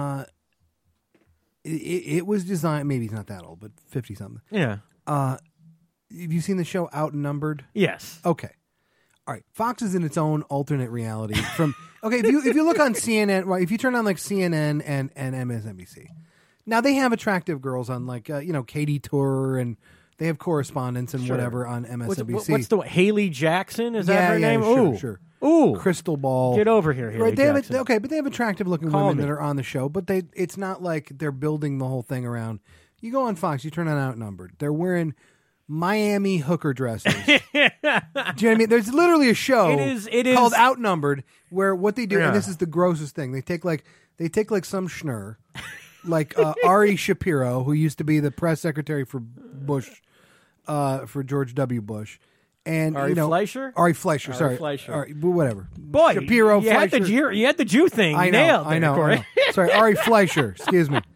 It was designed, maybe he's not that old, but 50-something. Yeah. Have you seen the show Outnumbered? Yes. Okay. All right. Fox is in its own alternate reality. If you look on CNN, right, if you turn on like CNN and MSNBC, now they have attractive girls on like, Katie Tur, and they have correspondents and whatever on MSNBC. What's the Haley Jackson? Is that her name? Sure. Ooh, Crystal Ball. Get over here, Haley Jackson. But they have attractive looking women that are on the show. But it's not like they're building the whole thing around. You go on Fox, you turn on Outnumbered. They're wearing Miami hooker dresses. Do you know what I mean? There's literally a show called Outnumbered where what they do, and this is the grossest thing. They take like some schnurr, like Ari Shapiro, who used to be the press secretary for Bush, for George W. Bush. And Ari Fleischer? Ari Fleischer, sorry. Fleischer. All right, whatever. Boy, Fleischer. You had the Jew thing nailed. I know. Sorry, Ari Fleischer. Excuse me.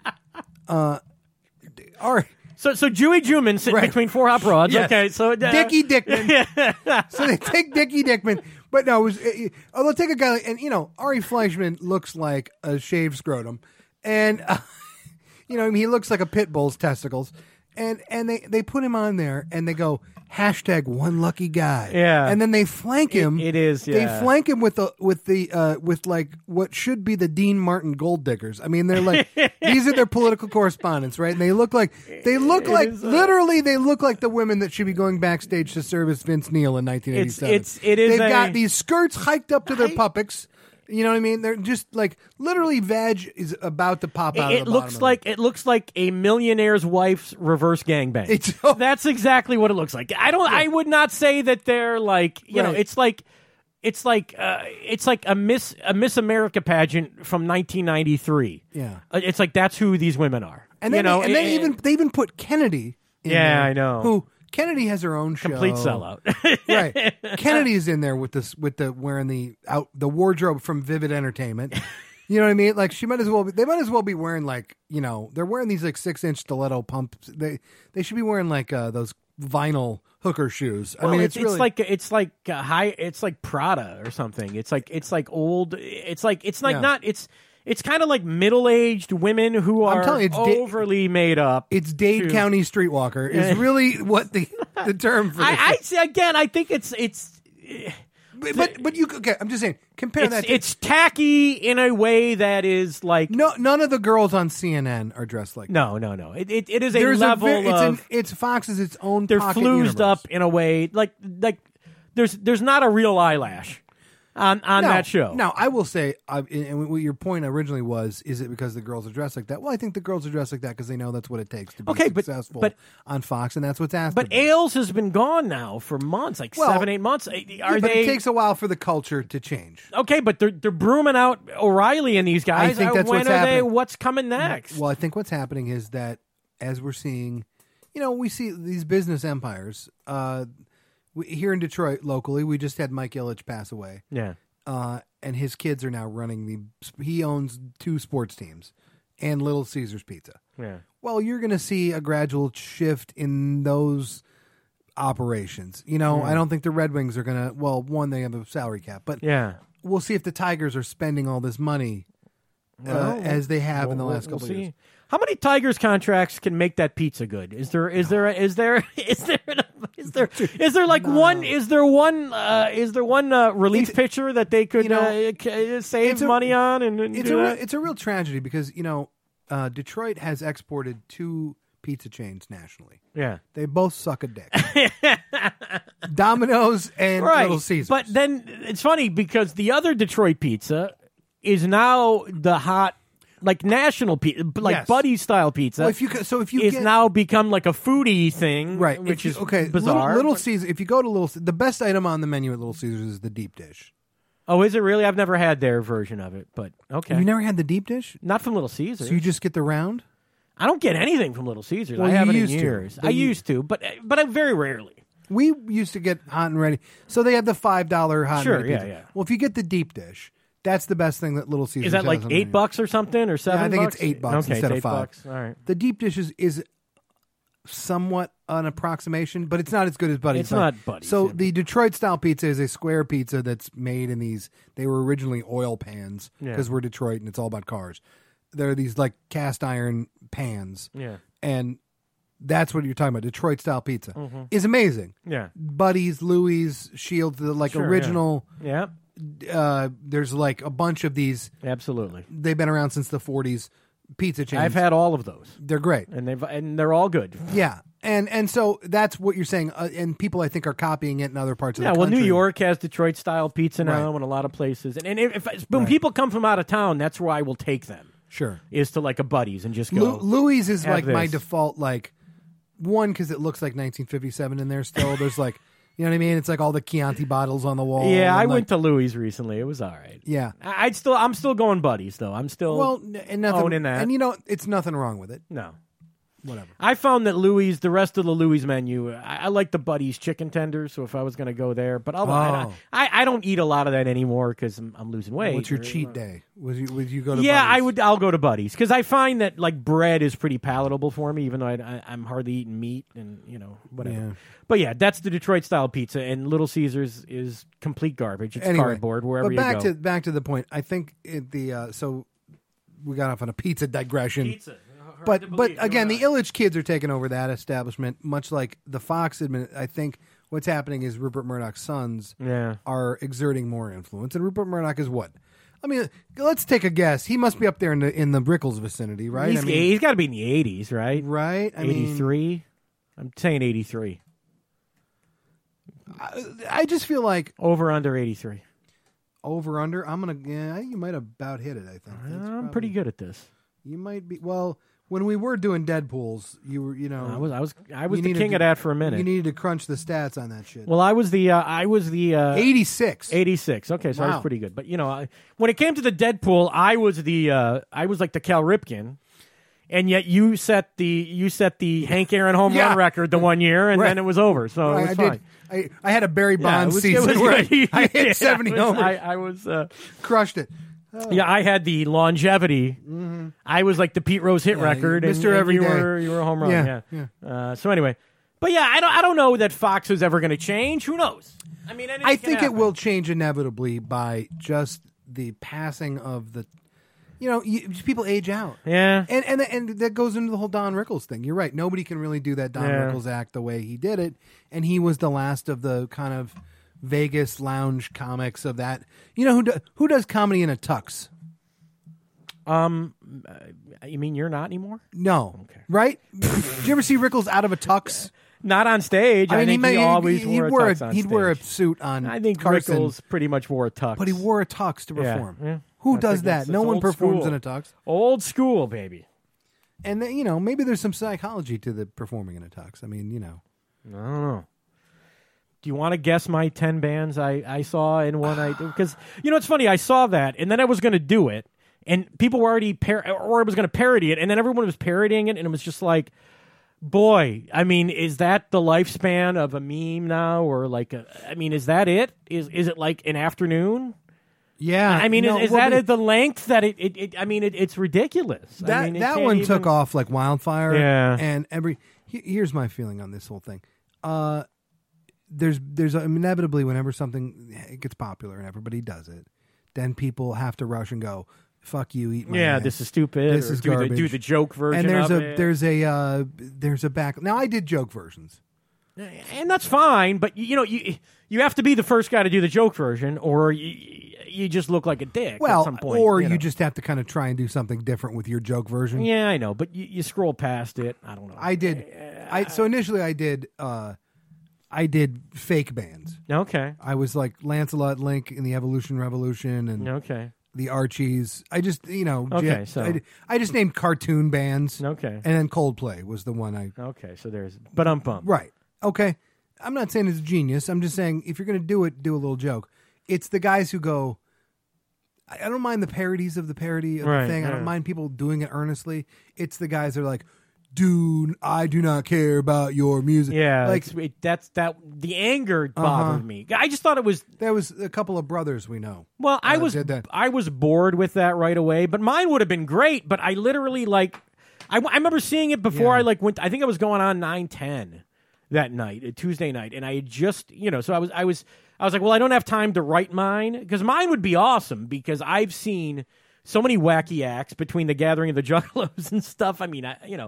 Ari. So Jewy Jewman sitting between four hot rods. Yes. Okay, so Dickie Dickman. So they take Dickie Dickman, but no, they'll take a guy and Ari Fleischman looks like a shaved scrotum, and he looks like a pit bull's testicles. And they put him on there, and they go #one lucky guy. Yeah, and then they flank him. It is. Yeah. They flank him with like what should be the Dean Martin gold diggers. I mean, they're like these are their political correspondents, right? And they look like literally they look like the women that should be going backstage to service Vince Neil in 1987. They've got these skirts hiked up to their puppets. You know what I mean? They're just like literally veg is about to pop out. It looks like a millionaire's wife's reverse gangbang. That's exactly what it looks like. I would not say that they're like it's like a Miss America pageant from 1993. Yeah, it's like that's who these women are. And then they even put Kennedy in there, I know. Who Kennedy has her own show. Complete sellout. Right. Kennedy's in there with wearing the wardrobe from Vivid Entertainment. You know what I mean? Like, she might as well. They might as well be wearing like, you know, they're wearing these like 6-inch stiletto pumps. They should be wearing like those vinyl hooker shoes. Well, I mean, it's really, like high. It's like Prada or something. It's like old. It's like not. It's kind of like middle-aged women who are overly made up. It's Dade County Streetwalker is really what the term for this. I see. Again, I think it's. But you okay? I'm just saying. Compare that. It's tacky in a way that is like none of the girls on CNN are dressed like. No. It is a level of. It's Fox's its own. They're pocket floozed universe. up in a way like there's not a real eyelash on that show. Now, I will say, and what your point originally was, is it because the girls are dressed like that? Well, I think the girls are dressed like that because they know that's what it takes to be successful on Fox, and that's what's asked. But Ailes has been gone now for months, 7-8 months. But it takes a while for the culture to change. Okay, but they're brooming out O'Reilly and these guys. I think that's what's happening. What's coming next? Well, I think what's happening is that as we're seeing, we see these business empires. Here in Detroit, locally, we just had Mike Ilitch pass away. Yeah. And his kids are now running he owns 2 sports teams and Little Caesars Pizza. Yeah. Well, you're going to see a gradual shift in those operations. I don't think the Red Wings are going to, well, one, they have a salary cap, but we'll see if the Tigers are spending all this money as they have in the last couple of years. How many Tigers contracts can make that pizza good? Is there one relief pitcher that they could save money on? It's a real tragedy because Detroit has exported 2 pizza chains nationally. Yeah, they both suck a dick. Domino's and Little Caesars. But then it's funny because the other Detroit pizza is now the hot. Like national pizza, like Buddy's style pizza. Well, it's now become like a foodie thing, right? Which is bizarre. Little Caesars. If you go to the best item on the menu at Little Caesars is the deep dish. Oh, is it really? I've never had their version of it, but okay. You never had the deep dish? Not from Little Caesars. So you just get the round? I don't get anything from Little Caesars. Well, I haven't in years. I used to, but I very rarely. We used to get hot and ready. So they have the $5 hot and ready pizza. Yeah. Well, if you get the deep dish. That's the best thing that Little Caesars is that like $8 or something or $7? I think it's $8 instead of $5. All right. The deep dish is somewhat an approximation, but it's not as good as Buddy's. It's not Buddy's. So the Detroit style pizza is a square pizza that's made in these. They were originally oil pans because we're Detroit and it's all about cars. There are these like cast iron pans. Yeah, and that's what you're talking about. Detroit style pizza is amazing. Yeah, Buddy's, Louis, Shields, the original. Yeah. There's like a bunch of these. Absolutely, they've been around since the 40s. Pizza chains. I've had all of those. They're great, and they're all good. Yeah, and so that's what you're saying. And people, I think, are copying it in other parts of the country. Well, New York has Detroit style pizza now, and a lot of places. And when people come from out of town, that's where I will take them. Sure, is to like a Buddy's and just go. Louis is like my default. Like one because it looks like 1957 in there still. There's like. You know what I mean? It's like all the Chianti bottles on the wall. Yeah, I went to Louis recently. It was all right. Yeah, I'm still going Buddies though. I'm still and nothing owning that. And it's nothing wrong with it. No, whatever. I found that the rest of the Louis menu, I like the Buddies chicken tenders. So if I was going to go there, but I don't eat a lot of that anymore because I'm losing weight. What's your cheat day? Would you go to? Yeah, Buddies? I'll go to Buddies because I find that like bread is pretty palatable for me, even though I'm hardly eating meat and whatever. Yeah. But yeah, that's the Detroit style pizza, and Little Caesars is complete garbage. It's cardboard wherever you go. Back to the point. I think so we got off on a pizza digression. Pizza. But again, the Ilitch kids are taking over that establishment, much like the Fox I think what's happening is Rupert Murdoch's sons are exerting more influence, and Rupert Murdoch is what? I mean, let's take a guess. He must be up there in the Rickles vicinity, right? He's got to be in the 80s, right? Right. 83. I'm saying 83. I just feel like over under 83. Over under. You might have about hit it. I think I'm pretty good at this. You might be. Well, when we were doing Deadpools, you were. I was the king of that for a minute. You needed to crunch the stats on that shit. Well, I was the 86. 86. Okay, so I was pretty good. But when it came to the Deadpool, I was like the Cal Ripken. And yet you set the Hank Aaron home run record the 1 year, and then it was over. So it was fine. I had a Barry Bonds season where I hit 70 homers. I was crushed it. Yeah, I had the longevity. Mm-hmm. I was like the Pete Rose hit record, and you were a home run. Yeah. So anyway, but yeah, I don't know that Fox is ever going to change. Who knows? I mean, I think it will change inevitably by just the passing of the. People age out. Yeah, and that goes into the whole Don Rickles thing. You're right. Nobody can really do that Don Rickles act the way he did it, and he was the last of the kind of Vegas lounge comics of that. You know who does comedy in a tux? You mean you're not anymore? No. Okay. Right? Did you ever see Rickles out of a tux? Not on stage. I think he always wore a tux on stage. He'd wear a suit on. I think Carson, Rickles pretty much wore a tux, but he wore a tux to perform. Yeah. Who does that? No one performs in a tux. Old school, baby. And then, maybe there's some psychology to the performing in a tux. I mean, I don't know. Do you want to guess my 10 bands I saw in one night? Because, it's funny. I saw that, and then I was going to do it, and people were already or I was going to parody it, and then everyone was parodying it, and it was just like, boy, I mean, is that the lifespan of a meme now, or is that it? Is it like an afternoon? Yeah, I mean, is that at the length that it's ridiculous. That one took off like wildfire. Yeah, and here's my feeling on this whole thing. There's inevitably whenever something gets popular and everybody does it, then people have to rush and go, "Fuck you, eat my ass. This is stupid. This is garbage." Do the joke version. And there's a back. Now I did joke versions, and that's fine. But you have to be the first guy to do the joke version, or you just look like a dick at some point. Or you just have to kind of try and do something different with your joke version. Yeah, I know, but you scroll past it. I don't know. I did. So initially I did fake bands. Okay. I was like Lancelot Link in the Evolution Revolution and the Archies. I just, I just named cartoon bands. Okay. And then Coldplay was the one I... Okay, so there's... Ba-dum-bum. Right. Okay. I'm not saying it's genius. I'm just saying if you're going to do it, do a little joke. It's the guys who go... I don't mind the parodies of the parody of the thing. I don't mind people doing it earnestly. It's the guys that are like... Dude, I do not care about your music. Yeah, that's the anger bothered me. I just thought it was. There was a couple of brothers we know. Well, I was bored with that right away, but mine would have been great. But I literally I remember seeing it before I went. I think I was going on 9/10 that night, a Tuesday night, and I had just so I was like, well, I don't have time to write mine because mine would be awesome because I've seen so many wacky acts between the Gathering of the Juggalos and stuff. I mean,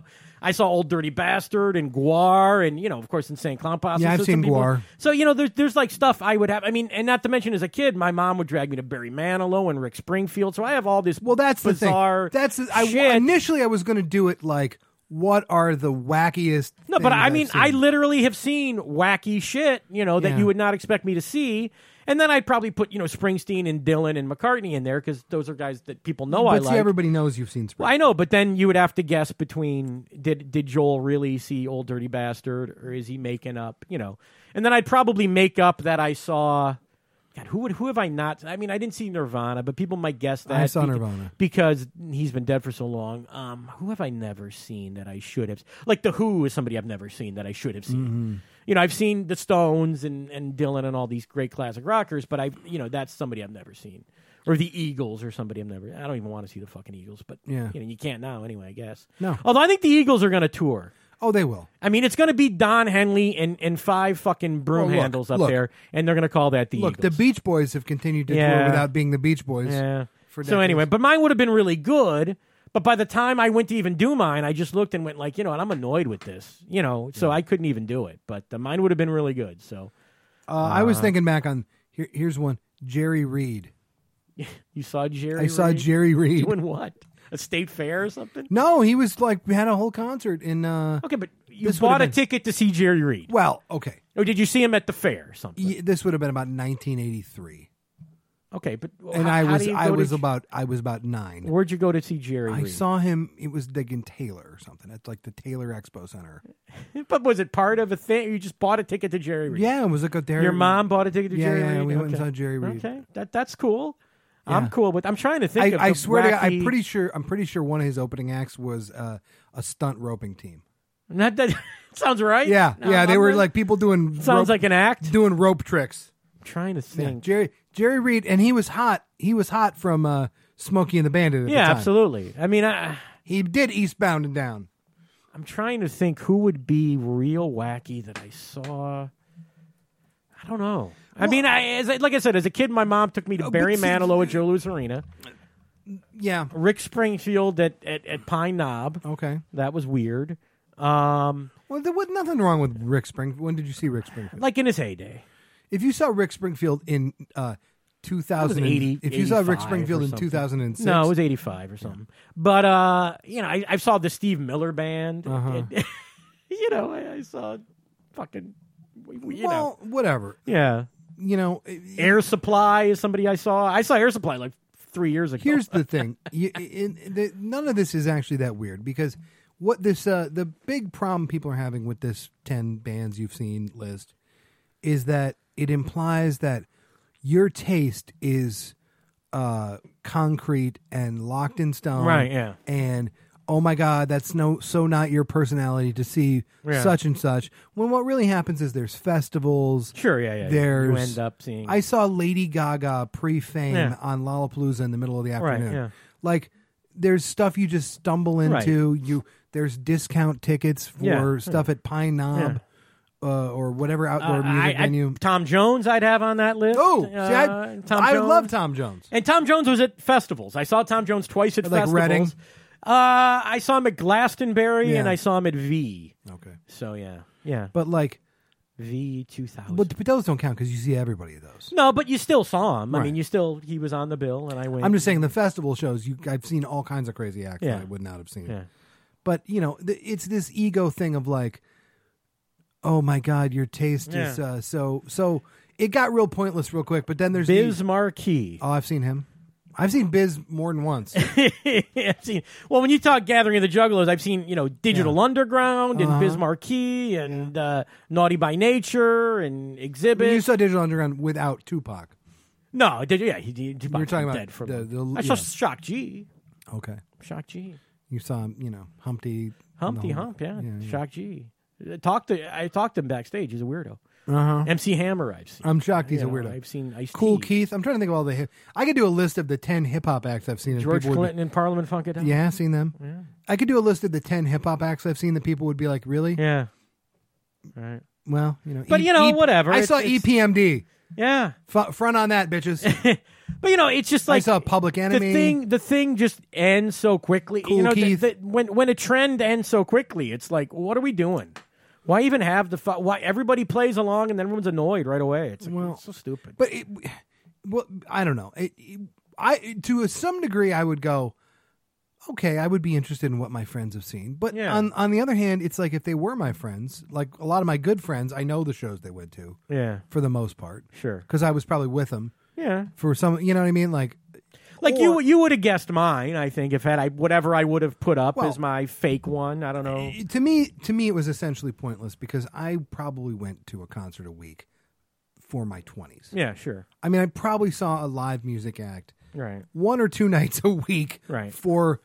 I saw Old Dirty Bastard and Guar and, of course, Insane Clown Posse. Yeah, I've seen Guar. So, there's like stuff I would have. I mean, and not to mention as a kid, my mom would drag me to Barry Manilow and Rick Springfield. So I have all this that's bizarre the thing. shit. Initially, I was going to do it like, what are the wackiest No, but I mean, I literally have seen wacky shit, that you would not expect me to see. And then I'd probably put, Springsteen and Dylan and McCartney in there because those are guys that people know I like. But see, everybody knows you've seen Springsteen. Well, I know, but then you would have to guess between did Joel really see Old Dirty Bastard or is he making up, And then I'd probably make up that I saw... God, who have I not... I mean, I didn't see Nirvana, but people might guess that. I saw Nirvana. Because he's been dead for so long. Who have I never seen that I should have... Like The Who is somebody I've never seen that I should have seen. Mm-hmm. I've seen the Stones and Dylan and all these great classic rockers, but that's somebody I've never seen. Or the Eagles or somebody I've never... I don't even want to see the fucking Eagles, but you can't now anyway, I guess. No. Although I think the Eagles are going to tour. Oh, they will. I mean, it's going to be Don Henley and 5 fucking broom handles up there, and they're going to call that the Eagles. Look, the Beach Boys have continued to tour without being the Beach Boys. Yeah. For decades. So anyway, but mine would have been really good. But by the time I went to even do mine, I just looked and went like, and I'm annoyed with this, so I couldn't even do it. But mine would have been really good. So I was thinking back on here's one, Jerry Reed. You saw Jerry? I saw Jerry Reed doing what? A state fair or something? No, he was had a whole concert in. Okay, but you bought a ticket to see Jerry Reed. Well, okay. Or did you see him at the fair or something? This would have been about 1983. Okay, but I was about 9. Where'd you go to see Jerry Reed? I saw him. It was in Taylor or something. It's like the Taylor Expo Center. But was it part of a thing? Or you just bought a ticket to Jerry Reed? Yeah, it was like a Your mom bought a ticket to Jerry Reed? Yeah, we went and saw Jerry Reed. Okay, that's cool. Yeah. I'm cool, but I'm trying to think. I swear to God, I'm pretty sure one of his opening acts was a stunt roping team. That sounds right. Yeah, they were like people doing. Sounds like an act doing rope tricks. I'm trying to think. Yeah, Jerry Reed, and he was hot. He was hot from Smokey and the Bandit at the Yeah, time. absolutely. I mean, He did Eastbound and Down. I'm trying to think who would be real wacky that I saw. I don't know. I mean, like I said, as a kid, my mom took me to Barry Manilow at Joe Louis Arena. Yeah. Rick Springfield at Pine Knob. Okay. That was weird. Well, there was nothing wrong with Rick Springfield. When did you see Rick Springfield? Like in his heyday. If you saw Rick Springfield in 2000, 80, if you saw Rick 85 Springfield or in something. 2006, No, it was 85 or something. But, I saw the Steve Miller Band. I saw fucking, whatever. Yeah. Air Supply is somebody I saw. I saw Air Supply like 3 years ago. Here's the thing. None of this is actually that weird because what this the big problem people are having with this 10 bands you've seen list is that it implies that your taste is concrete and locked in stone. Right, yeah. And oh my God, that's so not your personality to see such and such. When what really happens is there's festivals. Sure, yeah. There's, you end up seeing. I saw Lady Gaga pre-fame on Lollapalooza in the middle of the afternoon. Right, yeah. Like there's stuff you just stumble into. Right. There's discount tickets for stuff at Pine Knob. Or whatever outdoor music venue. Tom Jones I'd have on that list. Oh, see, I love Tom Jones. And Tom Jones was at festivals. I saw Tom Jones twice at like festivals. Reading? I saw him at Glastonbury and I saw him at V. Okay. So, yeah. But like... V 2000. But those don't count because you see everybody at those. No, but you still saw him. Right. I mean, he was on the bill and I went. I'm just saying the festival shows, I've seen all kinds of crazy acts that I would not have seen. Yeah. But, it's this ego thing of like, oh my God, your taste is so it got real pointless real quick. But then there's Biz Marquee. Oh, I've seen him. I've seen Biz more than once. Well, when you talk Gathering of the Juggalos, I've seen Digital Underground and Biz Marquee and Naughty by Nature and Exhibit. You saw Digital Underground without Tupac. No, he you were talking about dead for I saw Shock G. Okay, Shock G. You saw Humpty Hump, yeah. Shock G. I talked to him backstage. He's a weirdo. Uh-huh. MC Hammer, I've seen. I'm shocked he's a weirdo. I've seen Ice-T. Cool Keith. I'm trying to think of all the I could do a list of the 10 hip hop acts I've seen. George Clinton and Parliament Funkadelic. Yeah, I've seen them. Yeah. I could do a list of the 10 hip hop acts I've seen that people would be like, really? Yeah. Right. Well, But whatever. I saw EPMD. Yeah. Front on that, bitches. But it's just like I saw Public Enemy. The thing just ends so quickly. Cool Keith. When a trend ends so quickly, it's like, what are we doing? Why even have why everybody plays along and then everyone's annoyed right away? It's so stupid. But I don't know. To some degree, I would go, okay, I would be interested in what my friends have seen. But on the other hand, it's like if they were my friends, like a lot of my good friends, I know the shows they went to. Yeah, for the most part, sure, because I was probably with them. Yeah, for some, you know what I mean, like. You would have guessed mine, I think, if whatever I would have put up as my fake one. I don't know. To me, it was essentially pointless because I probably went to a concert a week for my 20s. Yeah, sure. I mean, I probably saw a live music act, right, 1 or 2 nights a week, right, for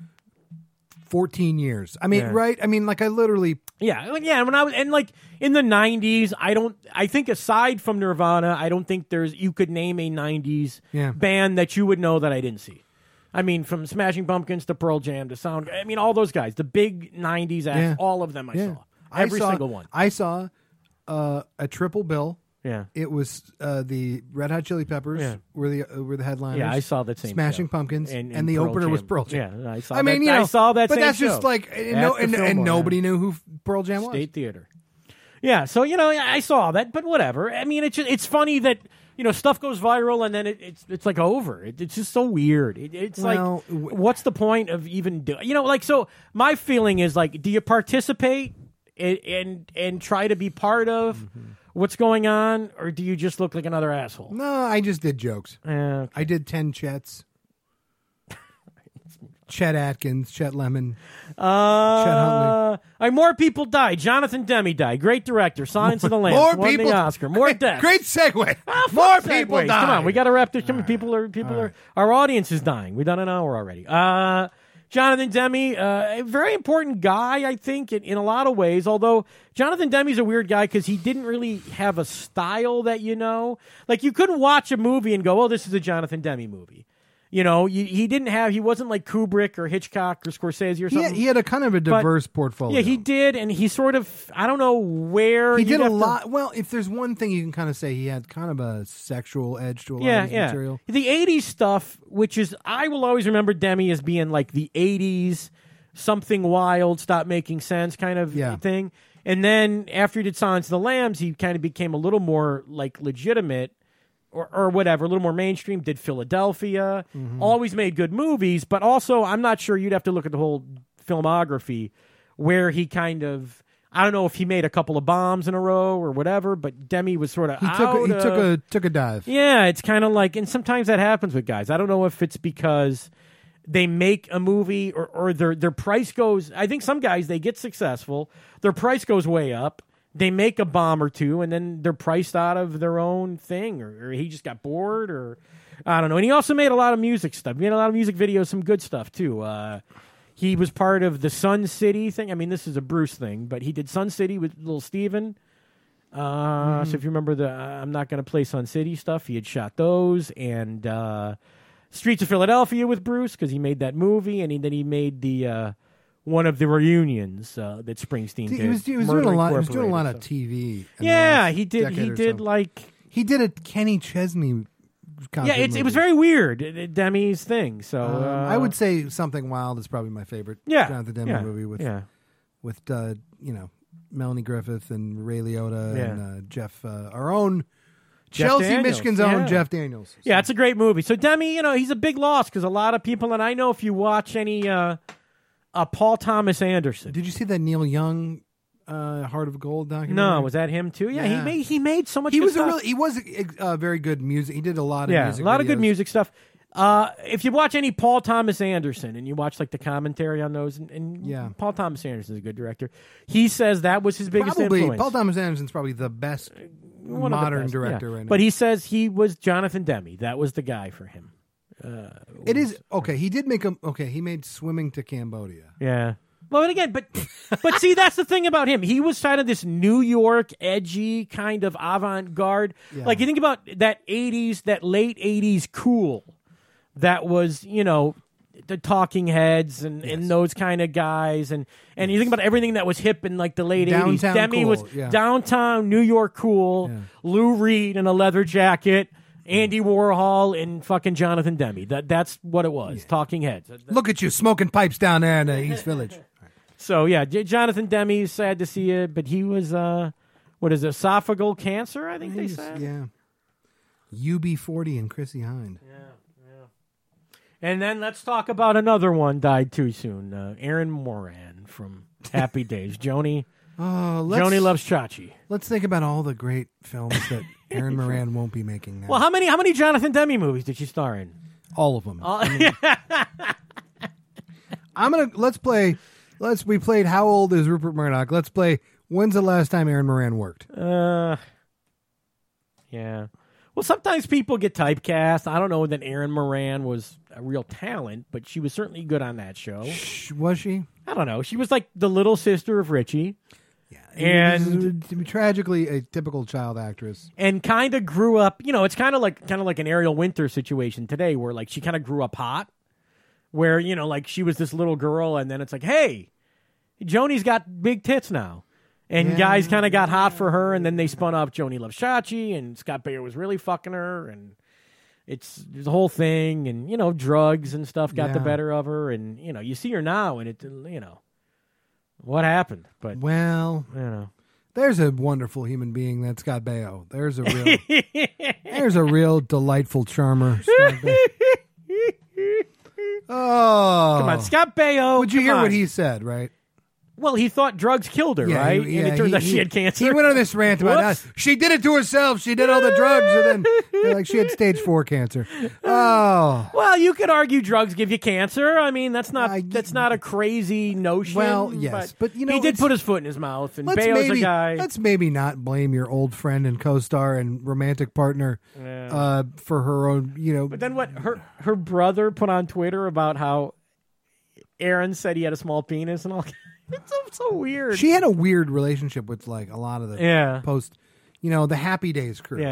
14 years. I mean, right? I mean, like I literally. Yeah. When I was in the 90s, I think aside from Nirvana, I don't think you could name a 90s band that you would know that I didn't see. I mean, from Smashing Pumpkins to Pearl Jam to Sound. I mean, all those guys, the big 90s acts, all of them I saw. Every single one. I saw a triple bill. Yeah, it was the Red Hot Chili Peppers were the headliners. Yeah, I saw that same Smashing show. Pumpkins, and the opener was Pearl Jam. Yeah, I saw. I saw that. But same that's show. just like and nobody knew who Pearl Jam was. State Theater. Yeah, so I saw that, but whatever. I mean, it's funny that stuff goes viral and then it's like over. It's just so weird. It's like, what's the point of even doing? So my feeling is like, do you participate and try to be part of what's going on, or do you just look like another asshole? No, I just did jokes. Okay. I did 10 Chets. Chet Atkins, Chet Lemon, Chet Huntley. More people died. Jonathan Demme died. Great director. Silence of the Lambs. More won people. The Oscar. More deaths. Great segue. More people died. Come on, we got to wrap this. People are. Our audience is dying. We've done an hour already. Jonathan Demme, a very important guy, I think, in a lot of ways. Although Jonathan Demme's a weird guy because he didn't really have a style that like you couldn't watch a movie and go, "Oh, this is a Jonathan Demme movie." he wasn't like Kubrick or Hitchcock or Scorsese or something. He had a kind of a diverse portfolio. Yeah, he did, and he sort of, I don't know where. He did a lot. Well, if there's one thing you can kind of say, he had kind of a sexual edge to a lot of his material. The 80s stuff, which is, I will always remember Demme as being like the 80s, something wild, stop making sense kind of thing. And then after he did Silence of the Lambs, he kind of became a little more like legitimate. Or whatever, a little more mainstream, did Philadelphia, always made good movies, but also I'm not sure, you'd have to look at the whole filmography where he kind of, I don't know if he made a couple of bombs in a row or whatever, but Demme was sort of took a dive. Yeah, it's kind of like, and sometimes that happens with guys. I don't know if it's because they make a movie or their price goes, I think some guys, they get successful, their price goes way up, they make a bomb or two, and then they're priced out of their own thing, or he just got bored, or I don't know. And he also made a lot of music stuff. He made a lot of music videos, some good stuff, too. He was part of the Sun City thing. I mean, this is a Bruce thing, but he did Sun City with Little Steven. So if you remember the I'm Not Gonna Play Sun City stuff, he had shot those. And Streets of Philadelphia with Bruce, because he made that movie, and then he made the... one of the reunions that Springsteen did. He was doing a lot. He was doing a lot of TV. Yeah, he did. He did he did a Kenny Chesney. Yeah, it was very weird. Demme's thing. So I would say Something Wild is probably my favorite. Jonathan Demme movie with Melanie Griffith and Ray Liotta and Jeff, our own. Chelsea, Daniels. Michigan's own Jeff Daniels. Yeah, it's a great movie. So Demme, he's a big loss because a lot of people, and I know if you watch any. Paul Thomas Anderson. Did you see that Neil Young Heart of Gold documentary? No, was that him too? Yeah. He made so much. He was a very good music. He did a lot of music. A lot videos. of good music stuff. If you watch any Paul Thomas Anderson and you watch like the commentary on those, and Paul Thomas Anderson is a good director. He says that was his biggest influence. Paul Thomas Anderson's probably the best modern director right now. But he says he was Jonathan Demme. That was the guy for him. It is okay. He did make he made Swimming to Cambodia. Yeah. Well, and again, but see, that's the thing about him. He was kind of this New York edgy kind of avant-garde. Yeah. Like you think about that late '80s cool. That was the Talking Heads and those kind of guys, and you think about everything that was hip in like the late '80s. Demme was downtown New York cool. Yeah. Lou Reed in a leather jacket. Andy Warhol and fucking Jonathan Demme. That's what it was. Yeah. Talking Heads. Look at you smoking pipes down there in East Village. So yeah, Jonathan Demme. Sad to see it, but he was esophageal cancer? I think they said. Yeah. UB40 and Chrissy Hind. Yeah. And then let's talk about another one died too soon. Aaron Moran from Happy Days. Joni. Joni loves Chachi. Let's think about all the great films that Aaron Moran won't be making now. Well, how many Jonathan Demme movies did she star in? All of them. We played How Old is Rupert Murdoch? Let's play When's the Last Time Aaron Moran Worked? Yeah. Well, sometimes people get typecast. I don't know that Aaron Moran was a real talent, but she was certainly good on that show. Was she? I don't know. She was like the little sister of Richie. Yeah, and tragically a typical child actress, and kind of grew up. It's kind of like an Ariel Winter situation today, where like she kind of grew up hot, where like she was this little girl, and then it's like, hey, Joni's got big tits now, and guys kind of got hot for her, and then they spun up Joni Loves Chachi, and Scott Baio was really fucking her, and it's the whole thing, and drugs and stuff got the better of her, and you see her now, and it what happened? But there's a wonderful human being, that's Scott Baio. There's a real delightful charmer. Oh, come on, Scott Baio. Would you hear what he said? Right. Well, he thought drugs killed her, right? And it turns out she had cancer. He went on this rant about that. She did it to herself. She did all the drugs, and then she had stage 4 cancer. Oh, well, you could argue drugs give you cancer. I mean, that's not a crazy notion. Well, yes, but he did put his foot in his mouth, and Baio's a guy. Let's maybe not blame your old friend and co-star and romantic partner for her own. But then what? Her brother put on Twitter about how Aaron said he had a small penis and all. It's so weird. She had a weird relationship with like a lot of the post, the Happy Days crew. Yeah.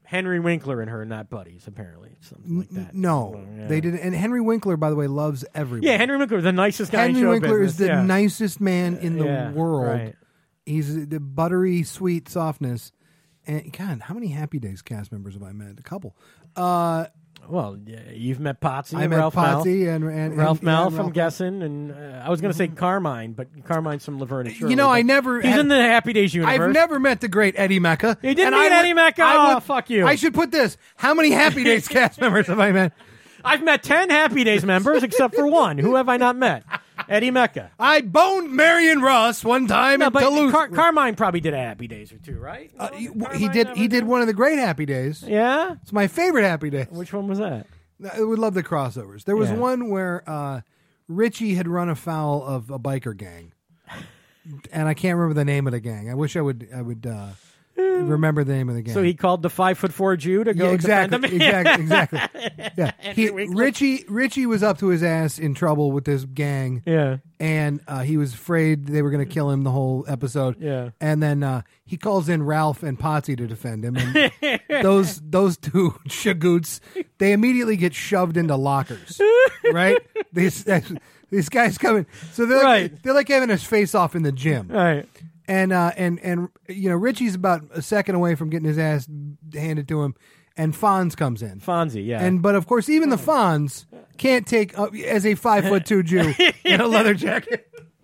Henry Winkler and her are not buddies, apparently. Something like that. No, they didn't. And Henry Winkler, by the way, loves everybody. Yeah, Henry Winkler, the nicest guy in show Henry Winkler business. is the nicest man in the world. Right. He's the buttery, sweet softness. And God, how many Happy Days cast members have I met? A couple. Well, you've met Potsy I and met Ralph Mel. Potsy and Ralph Mel and from Ralph Guessing, and I was going to say Carmine, but Carmine's from Laverne and Shirley. You know, I never. He's in the Happy Days universe. I've never met the great Eddie Mecca. You didn't meet Eddie Mecca? Oh, fuck you. I should put this. How many Happy Days cast members have I met? I've met 10 Happy Days members except for one. Who have I not met? Eddie Mecca. I boned Marion Ross one time in Toulouse. Carmine probably did a Happy Days or two, right? He did one of the great Happy Days. Yeah? It's my favorite Happy Days. Which one was that? I would love the crossovers. There was one where Richie had run afoul of a biker gang, and I can't remember the name of the gang. I wish I would remember the name of the gang. So he called the 5'4" Jew to go defend him? Exactly. Yeah, Richie was up to his ass in trouble with this gang. Yeah, and he was afraid they were going to kill him the whole episode. Yeah, and then he calls in Ralph and Potsy to defend him. And those two shagoots, they immediately get shoved into lockers. Right? These guys coming, so they're like having us face off in the gym. Right. And you know, Richie's about a second away from getting his ass handed to him, and Fonz comes in. Fonzie, yeah. But of course, even the Fonz can't take as a 5'2" Jew in a leather jacket.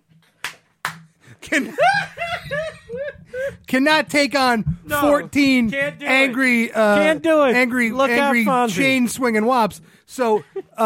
Cannot take on 14 angry can't do it. angry chain swinging wops. So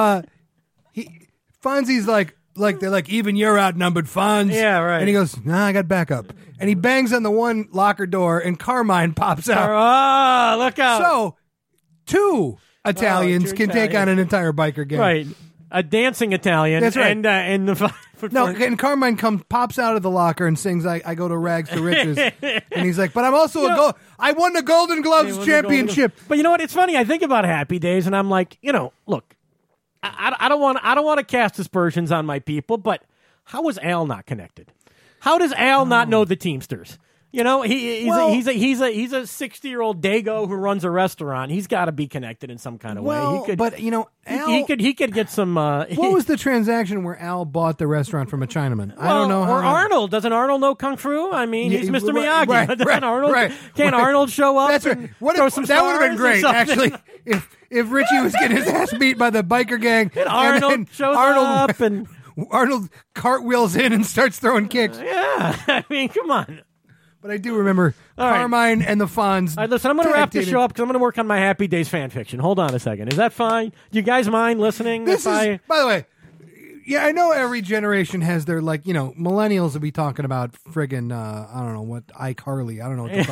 Fonzie's like they're like, even you're outnumbered, Fonz. Yeah, right. And he goes, nah, I got backup. And he bangs on the one locker door, and Carmine pops out. Oh, look out. So, two Italians can take on an entire biker gang. Right. A dancing Italian. That's right. And the and Carmine pops out of the locker and sings, I go to rags to riches. And he's like, but I'm also I won the Golden Gloves championship. But you know what? It's funny. I think about Happy Days, and I'm like, look, I don't want to cast aspersions on my people, but how was Al not connected? How does Al not know the Teamsters? You know, he's a 60-year-old Dago who runs a restaurant. He's got to be connected in some kind of way. But you know, Al, he could get some. What was the transaction where Al bought the restaurant from a Chinaman? I don't know. Or Arnold. Doesn't Arnold know Kung Fu? I mean, he's Mr. Miyagi. Can't Arnold show up? That's right. That would have been great, actually. If Richie was getting his ass beat by the biker gang, and Arnold shows up, and Arnold cartwheels in and starts throwing kicks. Yeah, I mean, come on. But I do remember Carmine and the Fonz. All right, listen, I'm going to wrap this show up because I'm going to work on my Happy Days fan fiction. Hold on a second. Is that fine? Do you guys mind listening? By the way, yeah, I know every generation has their, like, you know, millennials will be talking about friggin', I don't know, what, iCarly. I don't know what the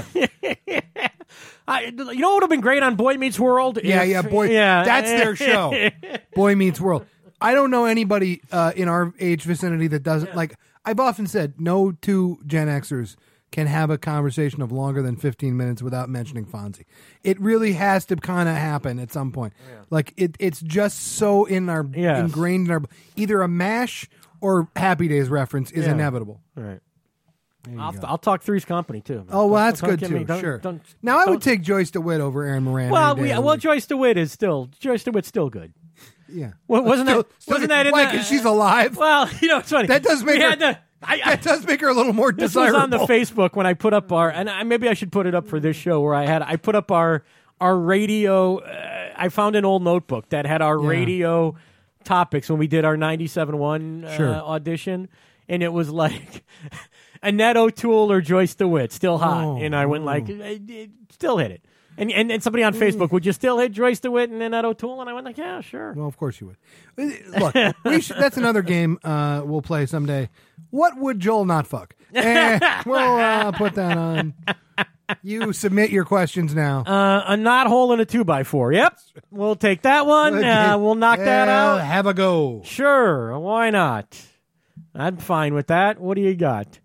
fuck. You know what would have been great on Boy Meets World? That's their show. Boy Meets World. I don't know anybody in our age vicinity that doesn't, like, I've often said, no two Gen Xers can have a conversation of longer than 15 minutes without mentioning Fonzie. It really has to kind of happen at some point. Yeah. Like, it's just so ingrained in our, either a MASH or Happy Days reference is inevitable. Right. I'll talk Three's Company too. Oh, well, that's good too. Sure. Now I would take Joyce DeWitt over Aaron Moran. Well, Joyce DeWitt's still good. Yeah. Well, wasn't that in because she's alive? Well, you know, it's funny. That does make that does make her a little more desirable. This was on the Facebook when I put up maybe I should put it up for this show where I put up our radio. I found an old notebook that had our radio topics when we did our 97.1 audition, and it was like Annette O'Toole or Joyce DeWitt, still hot, and I went like, still hit it. And somebody on Facebook, would you still hit Joyce DeWitt and Annette O'Toole? And I went like, yeah, sure. Well, of course you would. Look, that's another game we'll play someday. What would Joel not fuck? We'll put that on. You submit your questions now. A knot hole in a 2x4. Yep. We'll take that one. We'll knock that out. Have a go. Sure. Why not? I'm fine with that. What do you got?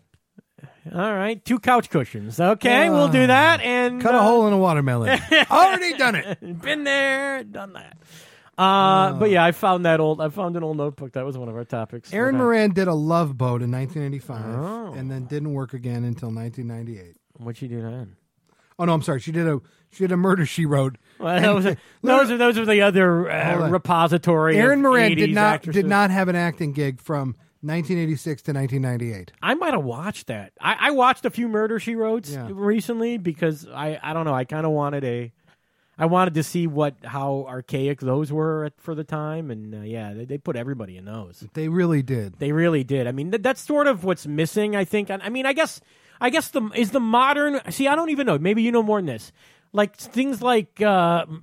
All right, 2 couch cushions. Okay, we'll do that. And cut a hole in a watermelon. Already done it. Been there, done that. But yeah, I found an old notebook. That was one of our topics. Aaron Moran did a Love Boat in 1985, and then didn't work again until 1998. What'd she do then? Oh no, I'm sorry. She did a Murder, She Wrote. Well, those are the other repository. Erin Moran 80s did not have an acting gig from 1986 to 1998. I might have watched that. I watched a few Murder, She Wrote recently because I don't know. I kind of wanted to see how archaic those were for the time, and they put everybody in those. They really did. They really did. I mean, that's sort of what's missing. I think. I mean, I guess the modern. See, I don't even know. Maybe you know more than this. Like things like what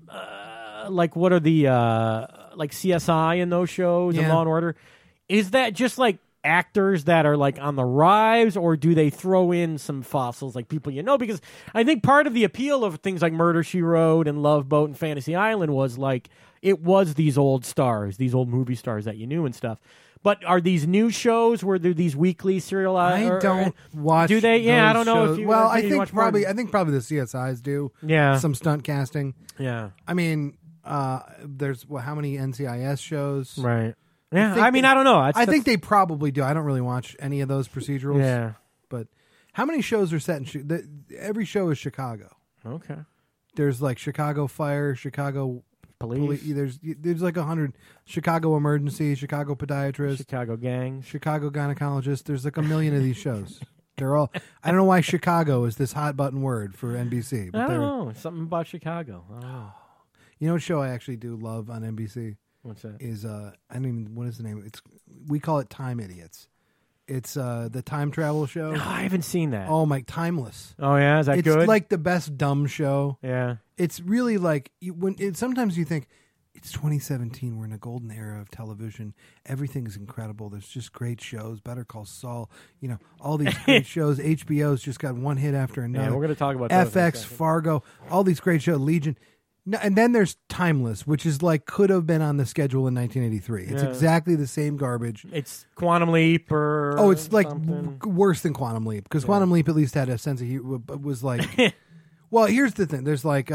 are the like CSI in those shows and Law and Order? Is that just like actors that are like on the rise, or do they throw in some fossils like people you know? Because I think part of the appeal of things like Murder, She Wrote and Love Boat and Fantasy Island was like it was these old stars, these old movie stars that you knew and stuff. But are these new shows where they're these weekly serialized? I don't watch. Do they? Yeah, I don't know shows. if you. Well, I think probably the CSIs do. Yeah, some stunt casting. Yeah, I mean, there's how many NCIS shows? Right. Yeah, I mean, I don't know. I think they probably do. I don't really watch any of those procedurals. Yeah, but how many shows are set in? Every show is Chicago. Okay. There's like Chicago Fire, Chicago Police. There's like 100 Chicago Emergency, Chicago Podiatrist, Chicago Gang, Chicago Gynecologist. There's like a million of these shows. They're all. I don't know why Chicago is this hot button word for NBC. But I don't know. Something about Chicago. I don't know. You know what show I actually do love on NBC? What's that? Is I don't even, what is the name? We call it Time Idiots. It's the time travel show. No, I haven't seen that. Oh my, Timeless. Oh yeah, is that good? It's like the best dumb show. Yeah. It's really like sometimes you think it's 2017. We're in a golden era of television. Everything is incredible. There's just great shows. Better Call Saul. You know, all these great shows. HBO's just got one hit after another. Yeah, we're going to talk about FX, Fargo, all these great shows. Legion. No, and then there's Timeless, which is like could have been on the schedule in 1983. It's exactly the same garbage. It's Quantum Leap or it's like worse than Quantum Leap because Quantum Leap at least had a sense of humor. Was like, well, here's the thing. There's like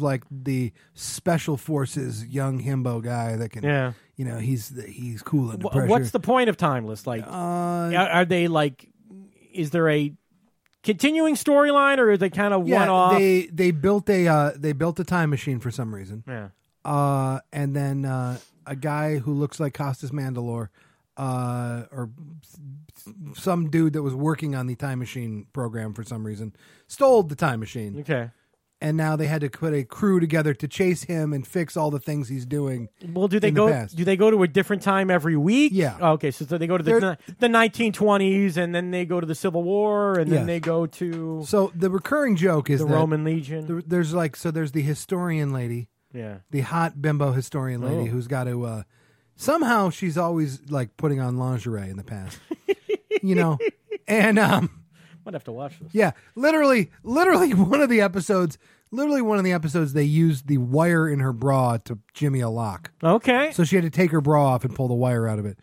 the special forces young himbo guy that can, you know, he's cool under pressure. What's the point of Timeless? Like, are they like? Is there a continuing storyline, or are they kind of one off? They built a time machine for some reason. Yeah. And then a guy who looks like Costas Mandylor, or some dude that was working on the time machine program for some reason, stole the time machine. Okay. And now they had to put a crew together to chase him and fix all the things he's doing. Well, do they go to a different time every week? Yeah. Oh, okay, so they go to the 1920s, and then they go to the Civil War, and then they go to. So the recurring joke is the Roman Legion. There's the historian lady. Yeah. The hot bimbo historian lady who's got to. Somehow she's always like putting on lingerie in the past. You know, and Might have to watch this. Yeah, literally one of the episodes they used the wire in her bra to jimmy a lock. Okay. So she had to take her bra off and pull the wire out of it.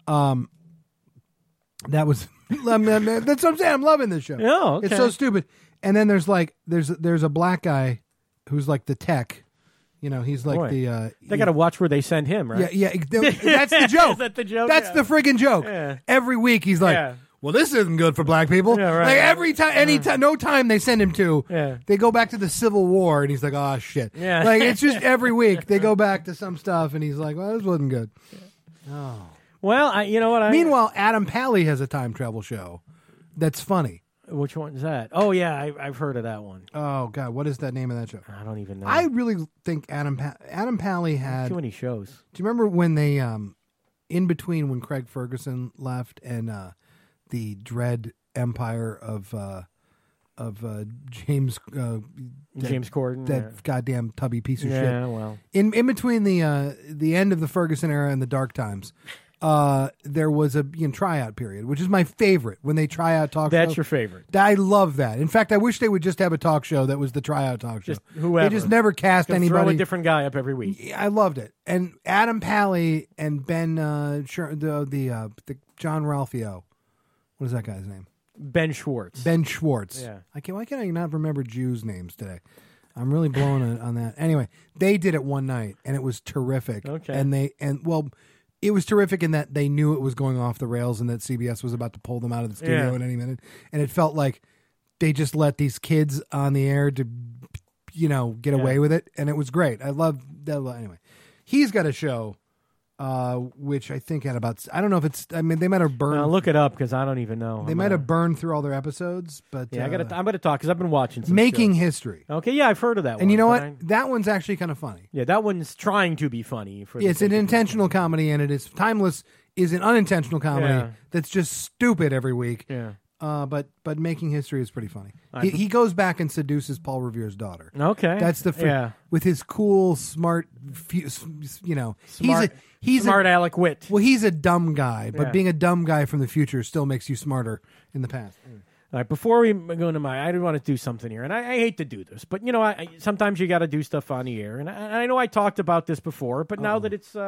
That was that's what I'm saying. I'm loving this show. Oh, okay. It's so stupid. And then there's a black guy who's like the tech. You know, he's like they got to watch where they send him, right? Yeah. That's the joke. Is that the joke? That's the friggin' joke. Yeah. Every week he's like, well, this isn't good for black people. Yeah, right. Like every time, no time they send him to, they go back to the Civil War, and he's like, oh shit. Yeah. Like it's just every week they go back to some stuff, and he's like, well, this wasn't good. Oh. Well, you know what? Meanwhile, Adam Pally has a time travel show that's funny. Which one is that? Oh yeah, I've heard of that one. Oh God, what is that name of that show? I don't even know. I really think Adam Pally had too many shows. Do you remember when they in between when Craig Ferguson left and the Dread Empire of James Corden, that goddamn tubby piece of shit. Yeah, well, in between the end of the Ferguson era and the dark times, there was a tryout period, which is my favorite when they try out talk. That's your favorite. I love that. In fact, I wish they would just have a talk show that was the tryout talk show. Just whoever. They just never cast anybody. Throw a different guy up every week. I loved it. And Adam Pally and Ben the John Ralphio. What is that guy's name? Ben Schwartz. Ben Schwartz. Yeah. Why can't I not remember Jews' names today? I'm really blowing it on that. Anyway, they did it one night, and it was terrific. Okay. It was terrific in that they knew it was going off the rails and that CBS was about to pull them out of the studio at any minute. And it felt like they just let these kids on the air to, get away with it, and it was great. I love that. Anyway, he's got a show, which I think had about. I don't know if it's. I mean, they might have burned. Look it up because I don't even know. They might have burned through all their episodes, but yeah, I'm gonna talk because I've been watching some Making shows. History. Okay, yeah, I've heard of that one. And you know what? That one's actually kind of funny. Yeah, that one's trying to be funny. It's an intentional comedy, and it is Timeless is an unintentional comedy that's just stupid every week. Yeah. But Making History is pretty funny. He goes back and seduces Paul Revere's daughter. Okay, that's with his cool, smart, smart, he's smart aleck wit. Well, he's a dumb guy, but being a dumb guy from the future still makes you smarter in the past. All right, before we go into I do want to do something here, and I hate to do this, but sometimes you got to do stuff on the air, and I know I talked about this before, but now that it's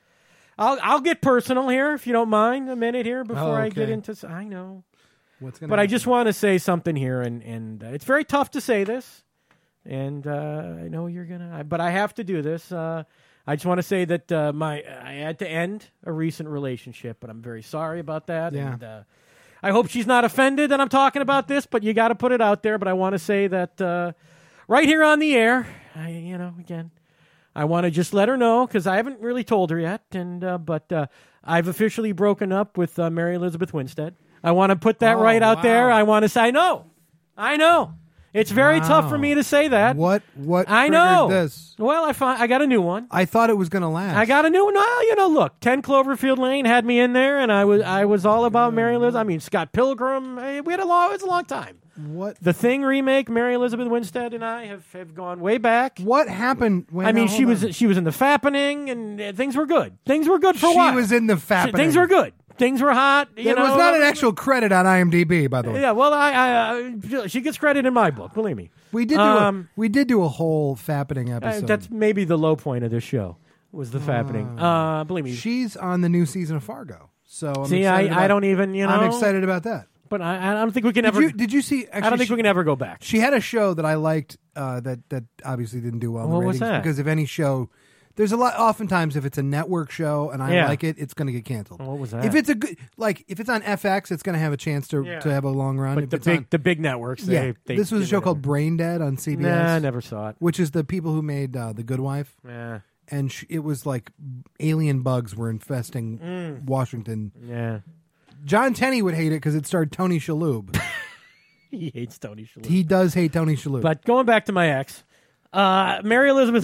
I'll get personal here if you don't mind a minute here before I get into. I know. But I just want to say something here, and it's very tough to say this, and I know you're gonna, but I have to do this. I just want to say that I had to end a recent relationship, but I'm very sorry about that. Yeah. And I hope she's not offended that I'm talking about this, but you got to put it out there. But I want to say that right here on the air, again, I want to just let her know because I haven't really told her yet, but I've officially broken up with Mary Elizabeth Winstead. I want to put that right out there. I want to say, I know. It's very tough for me to say that. What I know. This? Well, I got a new one. I thought it was going to last. I got a new one. Well, look, 10 Cloverfield Lane had me in there, and I was all about Mary Elizabeth. I mean, Scott Pilgrim. It was a long time. What? The Thing remake, Mary Elizabeth Winstead and I have gone way back. What happened? She was in the Fappening, and things were good. Things were good for a while. She was in the Fappening. Things were good. Things were hot. It was not an actual credit on IMDb, by the way. Yeah, well, she gets credit in my book. Believe me. We did do a whole Fappening episode. That's maybe the low point of this show was the Fappening. Believe me, she's on the new season of Fargo. So I don't even. I'm excited about that. But I don't think we can ever. Did you see? Actually, I don't think we can ever go back. She had a show that I liked that obviously didn't do well in the ratings. What was that? Because if any show. There's a lot. Oftentimes, if it's a network show and I like it, it's going to get canceled. What was that? If it's a good, if it's on FX, it's going to have a chance to have a long run. But the big networks, this was a show called Brain Dead on CBS. Nah, I never saw it. Which is the people who made The Good Wife. Yeah, and it was like alien bugs were infesting Washington. Yeah, John Tenney would hate it because it starred Tony Shalhoub. He hates Tony Shalhoub. He does hate Tony Shalhoub. But going back to my ex, Mary Elizabeth.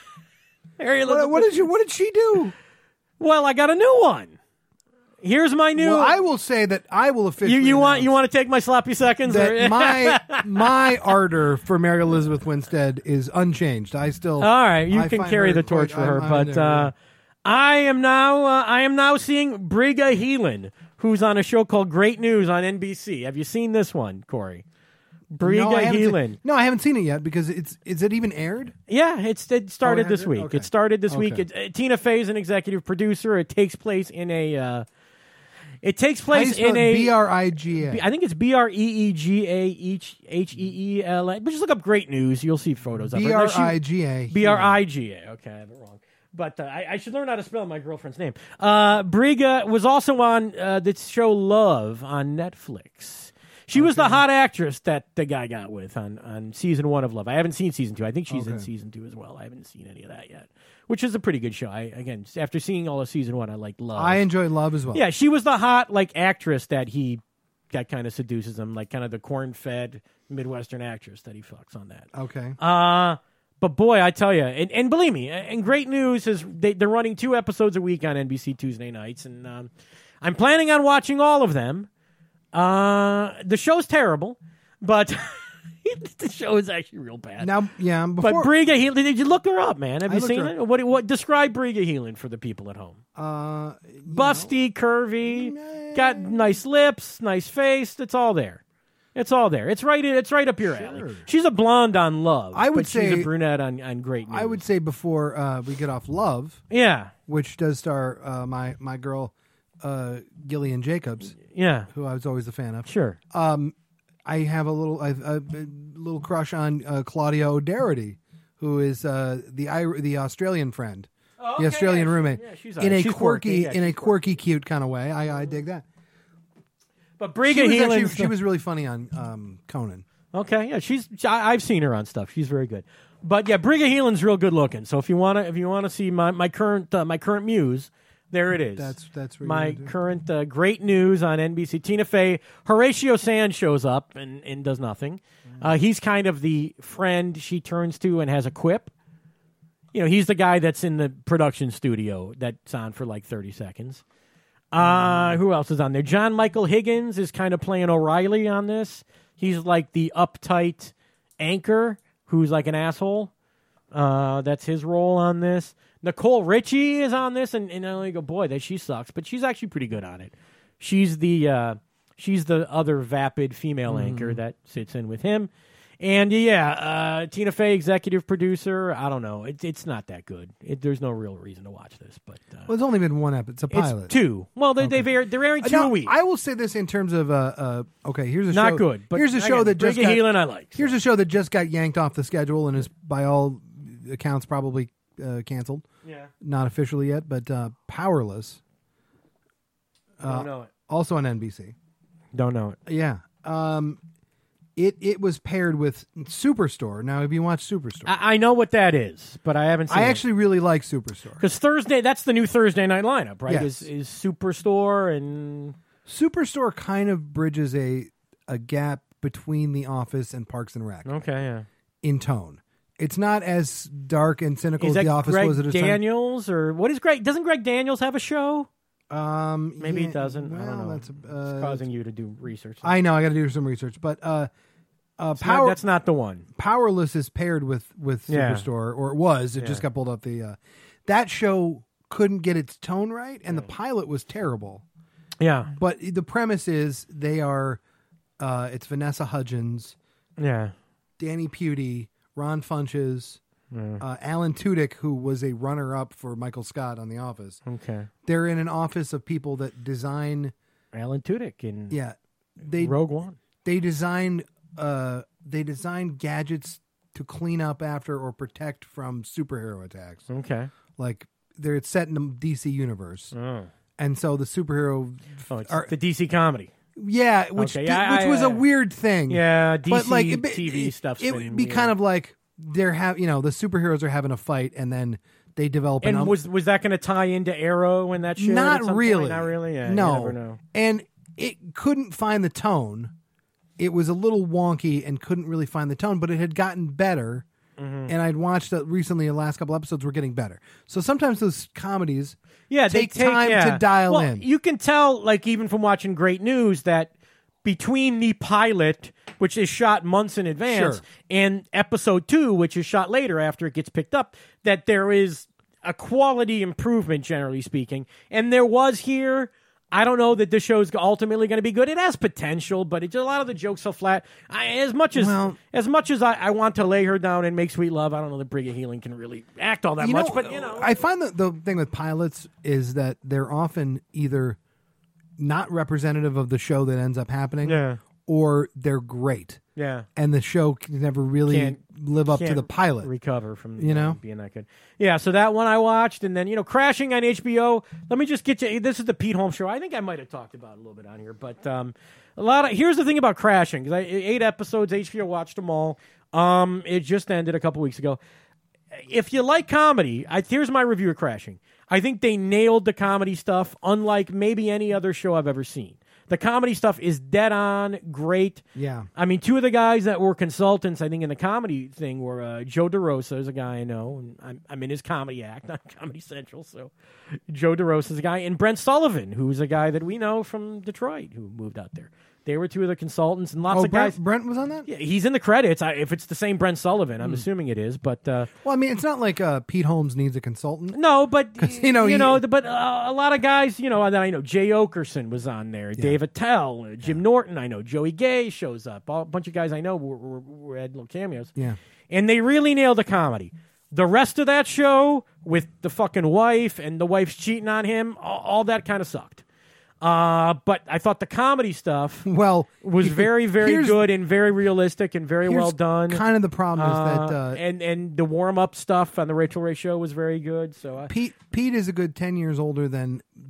What did she do? Well, I got a new one. Here's my new. Well, I will say that I will officially. You want to take my sloppy seconds? That my ardor for Mary Elizabeth Winstead is unchanged. I still. All right, you can carry the torch for her, but I am now seeing Briga Heelan, who's on a show called Great News on NBC. Have you seen this one, Corey? Briga Heelan. No, I haven't seen it yet because is it even aired? Yeah, it started this week. Okay. It started this week. Tina Fey is an executive producer. It takes place in a. BRIGA. I think it's BREEGAHEELA. But just look up Great News. You'll see photos of it. BRIGA. BRIGA. Okay, I have it wrong. But I should learn how to spell my girlfriend's name. Briga was also on this show Love on Netflix. She was the hot actress that the guy got with on season 1 of Love. I haven't seen season 2. I think she's in season 2 as well. I haven't seen any of that yet, which is a pretty good show. After seeing all of season 1, I like Love. I enjoy Love as well. Yeah, she was the hot actress that kind of seduces him, kind of the corn-fed Midwestern actress that he fucks on that. Okay. But boy, I tell you, and believe me, and Great News is they're running 2 episodes a week on NBC Tuesday nights, and I'm planning on watching all of them. The show's terrible, but the show is actually real bad. Now, but Briga Heelan, did you look her up, man? Have you seen it? What describe Briga Heelan for the people at home? Busty, curvy, got nice lips, nice face. It's all there. It's all there. It's right up your alley. She's a blonde on Love. She's a brunette on Great News. I would say before we get off Love, which does star my girl. Gillian Jacobs, who I was always a fan of. Sure. I have a little crush on Claudia O'Doherty, who is the Australian friend, the Australian roommate, she's in a quirky, cute kind of way. I dig that. But Briga Heelan, she was really funny on Conan. Okay, yeah, I've seen her on stuff. She's very good. But yeah, Brigga Heelan's real good looking. So if you wanna see my current muse, there it is. That's really my current great news on NBC. Tina Fey, Horatio Sands shows up and does nothing. He's kind of the friend she turns to and has a quip. You know, he's the guy that's in the production studio that's on for like 30 seconds. Who else is on there? John Michael Higgins is kind of playing O'Reilly on this. He's like the uptight anchor who's like an asshole. That's his role on this. Nicole Richie is on this, and I go, boy, that she sucks, but she's actually pretty good on it. She's the other vapid female anchor that sits in with him. And Tina Fey, executive producer. I don't know. It's not that good. There's no real reason to watch this. But well, it's only been one episode. It's a pilot. It's two. Well, they're airing two a week. I will say this in terms of okay. Here's a not show. Good. But here's a show that just Brigga Heelan I like. Here's a show that just got yanked off the schedule and is by all accounts probably canceled. Yeah. Not officially yet, but Powerless. Don't know it. Also on NBC. Don't know it. Yeah. It was paired with Superstore. Now, have you watched Superstore? I know what that is, but I haven't seen it. I actually really like Superstore. Because that's the new Thursday night lineup, right? Yes. Is Superstore and... Superstore kind of bridges a gap between The Office and Parks and Rec. Okay, yeah. In tone. It's not as dark and cynical as The Office Greg was at a time. Daniels, or what is Greg? Doesn't Greg Daniels have a show? Maybe yeah, it doesn't. Well, I don't know. That's it's causing you to do research. I know. I got to do some research, but that's not the one. Powerless is paired with Superstore, or it was. It just got pulled up. That show couldn't get its tone right, and the pilot was terrible. Yeah, but the premise is they are. It's Vanessa Hudgens. Yeah, Danny Pudi, Ron Funches. Alan Tudyk, who was a runner-up for Michael Scott on The Office. Okay, they're in an office of people that design. Alan Tudyk in Rogue One. They design gadgets to clean up after or protect from superhero attacks. Okay, like they're set in the DC universe, and so the superhero it's the DC comedy. Yeah, which was a weird thing. Yeah, DC but like TV stuff. It would be kind of like. The superheroes are having a fight, and then they develop. And was that going to tie into Arrow and that shit? Not really. Not really. Yeah, no. You never know. And it couldn't find the tone. It was a little wonky and couldn't really find the tone, but it had gotten better. Mm-hmm. And I'd watched recently. The last couple episodes were getting better. So sometimes those comedies, take time to dial in. You can tell, like even from watching Great News, that between the pilot, which is shot months in advance, and episode 2, which is shot later after it gets picked up, that there is a quality improvement, generally speaking. And there was here. I don't know that this show is ultimately going to be good. It has potential, but a lot of the jokes so flat. As much as I want to lay her down and make sweet love, I don't know that Brigga Heelan can really act all that much. But I find that the thing with pilots is that they're often either not representative of the show that ends up happening, or they're great. Yeah. And the show can never really live up to the pilot. Recover from being that good. Yeah, so that one I watched, and then, Crashing on HBO. Let me just get you, this is the Pete Holmes show. I think I might have talked about it a little bit on here, but here's the thing about Crashing, because 8 episodes, HBO watched them all. It just ended a couple weeks ago. If you like comedy, here's my review of Crashing. I think they nailed the comedy stuff, unlike maybe any other show I've ever seen. The comedy stuff is dead on, great. Yeah. I mean, 2 of the guys that were consultants, I think, in the comedy thing were Joe DeRosa is a guy I know, and I'm in his comedy act on Comedy Central, so Joe DeRosa is a guy, and Brent Sullivan, who's a guy that we know from Detroit who moved out there. They were 2 of the consultants, and lots of guys. Brent was on that? Yeah, he's in the credits. If it's the same Brent Sullivan, I'm assuming it is. But well, I mean, it's not like Pete Holmes needs a consultant. No, but but a lot of guys, that I know. Jay Okerson was on there. Yeah. Dave Attell, Jim Norton. I know Joey Gay shows up. A bunch of guys I know were had little cameos. Yeah, and they really nailed the comedy. The rest of that show with the fucking wife and the wife's cheating on him, all that kind of sucked. But I thought the comedy stuff was very, very good and very realistic and very well done. Kind of the problem is that and the warm up stuff on the Rachel Ray show was very good. So Pete is a good 10 years older than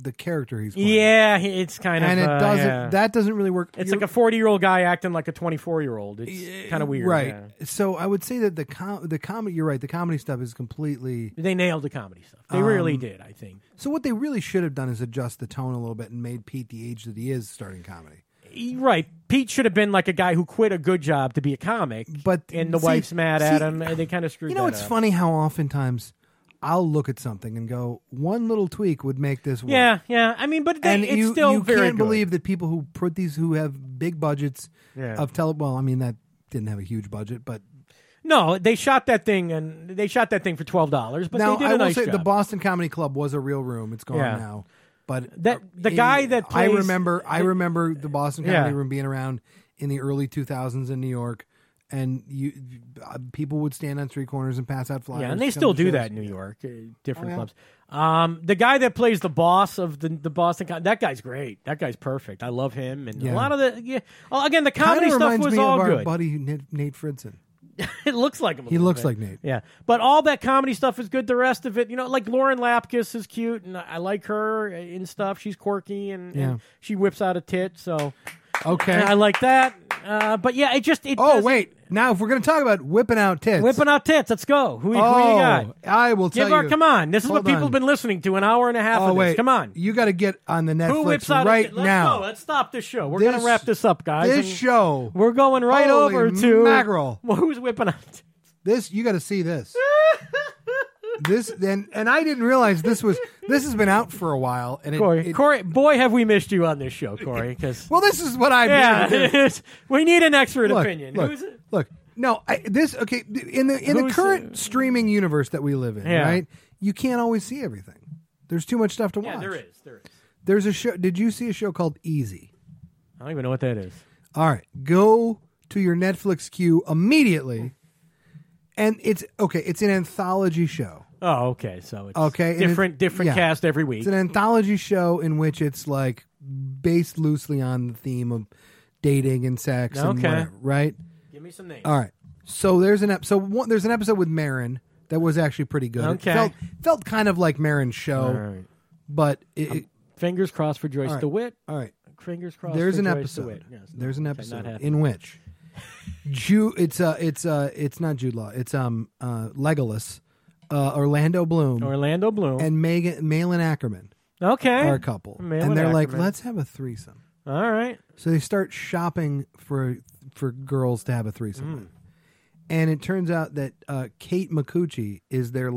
the character he's playing. Yeah, it's kind of, and it doesn't. yeah. That doesn't really work. It's like a 40-year-old guy acting like a 24-year-old. It's kind of weird, right? Yeah. So I would say that the comedy. You're right. The comedy stuff is completely. They nailed the comedy stuff. They really did. I think. So what they really should have done is adjust the tone a little bit and made Pete the age that he is starting comedy. Right. Pete should have been like a guy who quit a good job to be a comic, and the wife's mad at him, and they kind of screwed that up. It's funny how oftentimes I'll look at something and go, one little tweak would make this work. Yeah. I mean, but it's still you very can't good. believe that people who have big budgets of well, I mean, that didn't have a huge budget, but no, they shot that thing for $12, but now, they did a nice say job. the Boston Comedy Club was a real room. It's gone now. But the guy that plays, I remember the Boston Comedy Room being around in the early 2000s in New York, and people would stand on street corners and pass out flyers. Yeah, and they still do that in New York, different clubs. The guy that plays the boss of the Boston, that guy's great. That guy's perfect. I love him, and a lot of the again the comedy stuff was all good. Our buddy Nate Fridson. It looks like him. He looks like Nate. Yeah, but all that comedy stuff is good. The rest of it, like Lauren Lapkus is cute, and I like her and stuff. She's quirky, and she whips out a tit. So okay, I like that. But yeah, it. Oh wait, now if we're going to talk about whipping out tits, let's go. Who you got? I will tell you. Come on, this is what people have been listening to an hour and a half. Of this. Come on, you got to get on the Netflix Who whips out right now. Let's stop this show. We're going to wrap this up, guys. This show, we're going right over to mackerel. Well, who's whipping out? This you got to see this. This and I didn't realize this has been out for a while. And Corey, boy, have we missed you on this show, Corey. Because well, this is what I we need an expert opinion. Look, no, in the current streaming universe that we live in, right? You can't always see everything. There's too much stuff to watch. Yeah, there is. There's a show. Did you see a show called Easy? I don't even know what that is. All right, go to your Netflix queue immediately, and it's an anthology show. Oh, okay. So it's different cast every week. It's an anthology show in which it's like based loosely on the theme of dating and sex and whatever, right? Give me some names. All right. So there's an episode with Marin that was actually pretty good. Okay. It felt kind of like Marin's show, right. but fingers crossed for Joyce DeWitt. All right. Fingers crossed. There's for an Joyce episode. DeWitt. Yes, there's an episode in which it's not Jude Law. It's Legolas, Orlando Bloom, and Malin Ackerman. Okay, are a couple, and they're like, let's have a threesome. All right. So they start shopping for girls to have a threesome with. And it turns out that Kate Micucci is their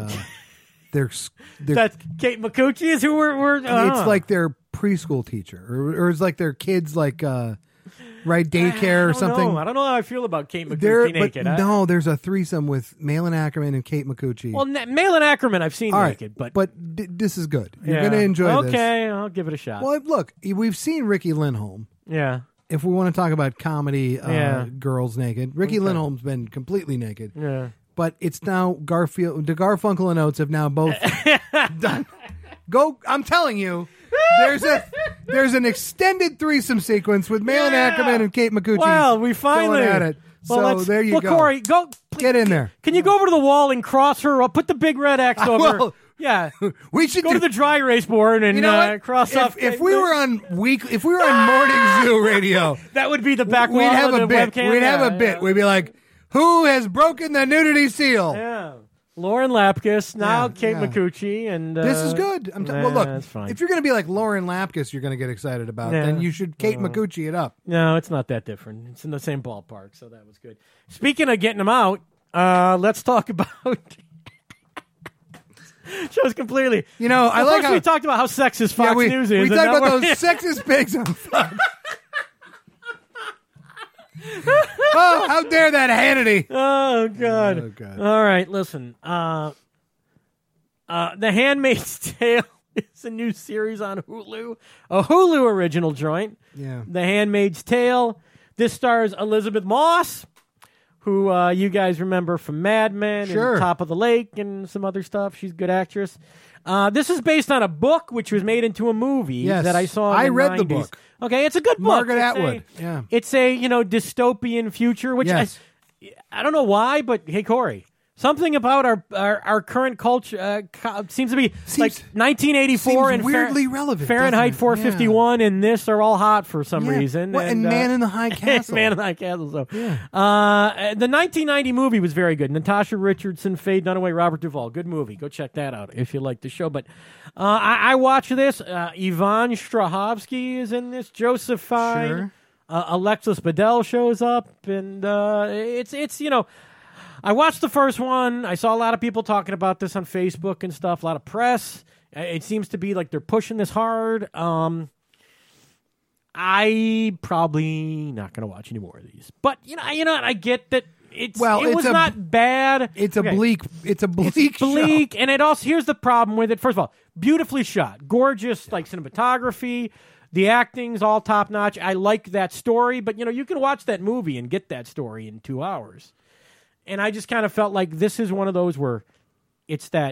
that's Kate Micucci is who we're it's like their preschool teacher, or it's like their kids daycare or something. I don't know how I feel about Kate Micucci naked. No, there's a threesome with Malin Ackerman and Kate Micucci. Well, Malin Ackerman I've seen naked, but this is good. You're going to enjoy this. Okay, I'll give it a shot. Well, look, we've seen Ricky Lindholm. Yeah. If we want to talk about comedy, girls naked, Ricky Lindholm's been completely naked. Yeah. But it's now Garfunkel and Oates have now both done. I'm telling you, there's an extended threesome sequence with Malin Ackerman and Kate Micucci. Well, we finally going at it. So there you go. Corey, get in there. Can you go over to the wall and cross her up? Put the big red X over. Well, yeah, we should go to the dry erase board and cross off. If we were on Morning Zoo Radio, that would be the back wall. We'd have a bit. Webcam. We'd have a bit. We'd be like, "Who has broken the nudity seal?" Yeah. Lauren Lapkus, now Kate Micucci, and this is good. Well, look, that's fine. If you're going to be like Lauren Lapkus, you're going to get excited about, then you should Kate Micucci it up. No, it's not that different. It's in the same ballpark, so that was good. Speaking of getting them out, let's talk about shows completely. I like how we talked about how sexist Fox News is. We talked about those sexist pigs on Fox. Oh, how dare that Hannity! Oh God! All right, listen. The Handmaid's Tale is a new series on Hulu, a Hulu original joint. Yeah, The Handmaid's Tale. This stars Elizabeth Moss, who you guys remember from Mad Men and Top of the Lake and some other stuff. She's a good actress. This is based on a book which was made into a movie that I saw in the 90s. I read the book. Okay, it's a good book. Margaret Atwood. It's a dystopian future, which I don't know why, but hey, Corey, Something about our current culture seems to be like 1984 and weirdly relevant. Fahrenheit 451 and this are all hot for some reason. Well, and Man in the High Castle. Man in the High Castle. So, the 1990 movie was very good. Natasha Richardson, Faye Dunaway, Robert Duvall. Good movie. Go check that out if you like the show. But I watched this. Yvonne Strahovski is in this. Joseph Fiennes. Sure. Alexis Bledel shows up, and it's I watched the first one. I saw a lot of people talking about this on Facebook and stuff, a lot of press. It seems to be like they're pushing this hard. I probably not going to watch any more of these. But, I get that it was not bad. It's a bleak show. And it also, here's the problem with it. First of all, beautifully shot. Gorgeous, like, cinematography. The acting's all top-notch. I like that story. But, you can watch that movie and get that story in 2 hours. And I just kind of felt like this is one of those where it's that,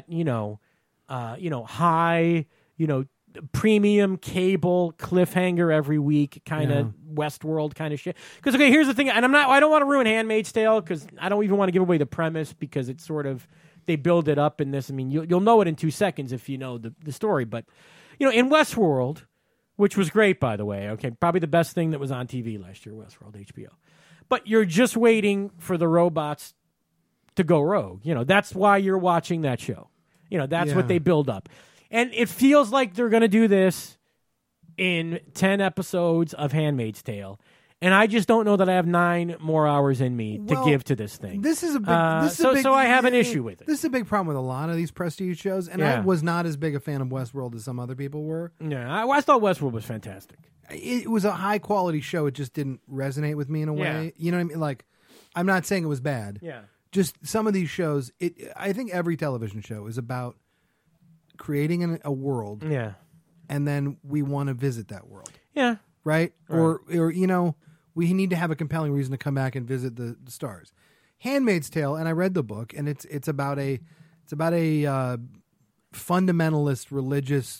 high, premium cable cliffhanger every week kind of Westworld kind of shit. Because, okay, here's the thing. And I don't want to ruin Handmaid's Tale because I don't even want to give away the premise because it's sort of, they build it up in this. I mean, you'll know it in 2 seconds if you know the story. But, in Westworld, which was great, by the way, okay, probably the best thing that was on TV last year, Westworld, HBO. But you're just waiting for the robots to go rogue. That's why you're watching that show. That's what they build up. And it feels like they're going to do this in 10 episodes of Handmaid's Tale. And I just don't know that I have 9 more hours in me to give to this thing. This is a big, so I have an issue with it. This is a big problem with a lot of these prestige shows. And I was not as big a fan of Westworld as some other people were. Yeah, I thought Westworld was fantastic. It was a high quality show. It just didn't resonate with me in a way. Yeah. You know what I mean? Like, I'm not saying it was bad. Yeah. Just some of these shows, I think every television show is about creating a world. Yeah. And then we want to visit that world. Yeah. Right? Or we need to have a compelling reason to come back and visit the stars. Handmaid's Tale, and I read the book, and it's about a fundamentalist religious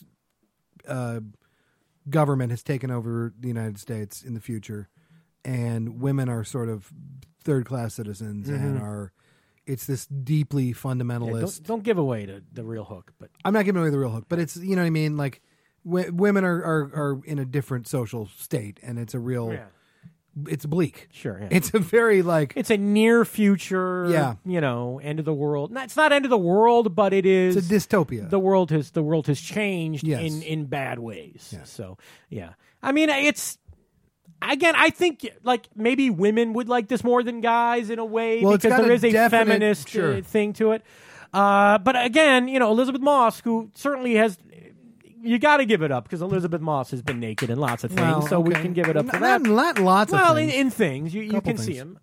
government has taken over the United States in the future, and women are sort of third-class citizens and it's this deeply fundamentalist. Don't give away the real hook, but I'm not giving away the real hook, but it's, you know what I mean, like women are in a different social state, and it's a real it's bleak. Sure. Yeah. It's a very it's a near future, end of the world. It's not end of the world, but it is. It's a dystopia. The world has changed in bad ways. Yes. So, yeah. I mean, it's, again, I think like maybe women would like this more than guys in a way because there is a feminist thing to it. But again, Elizabeth Moss, who certainly has, you got to give it up because Elizabeth Moss has been naked in lots of things, we can give it up for that. Not lots of things. Well, in things you can see him.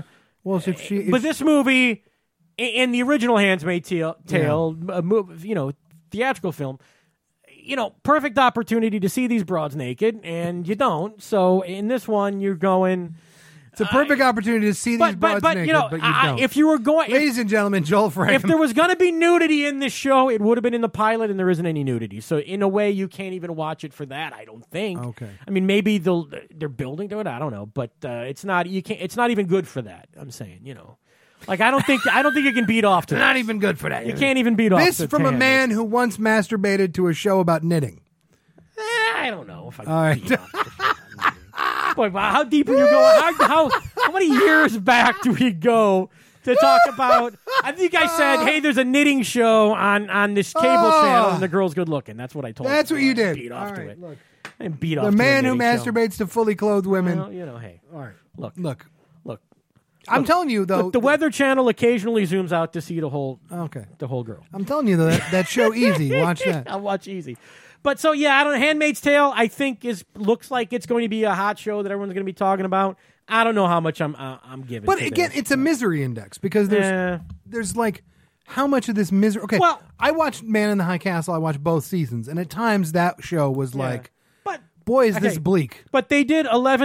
But this movie, in the original Handmaid's Tale, theatrical film, perfect opportunity to see these broads naked, and you don't. So in this one, you're going. It's a perfect opportunity to see these broads naked, but you don't. If you were going, ladies and gentlemen, Joel Frankham. If there was going to be nudity in this show, it would have been in the pilot, and there isn't any nudity. So in a way, you can't even watch it for that. I don't think. Okay. I mean, maybe they're building to it. I don't know, but it's not. You can't. It's not even good for that. I'm saying, like I don't think you can beat off to. Not even good for that. You can't even beat off. This from a man who once masturbated to a show about knitting. I don't know if I can beat off. Boy, how deep are you going? How many years back do we go to talk about? I think I said, "Hey, there's a knitting show on this cable channel, and the girl's good looking." That's what I told. That's what you did. Beat off to it. Look. And beat off. The man who masturbates show. To fully clothed women. Well, hey. All right. Look. I'm telling you though, the Weather Channel occasionally zooms out to see the whole girl. I'm telling you though, that show Easy. Watch that. I'll watch Easy. But so yeah, I don't know. Handmaid's Tale, I think looks like it's going to be a hot show that everyone's going to be talking about. I don't know how much I'm giving. But again, it's a misery index because there's like how much of this misery. Okay, well, I watched Man in the High Castle. I watched both seasons, and at times that show was like, boy, is this bleak. But they did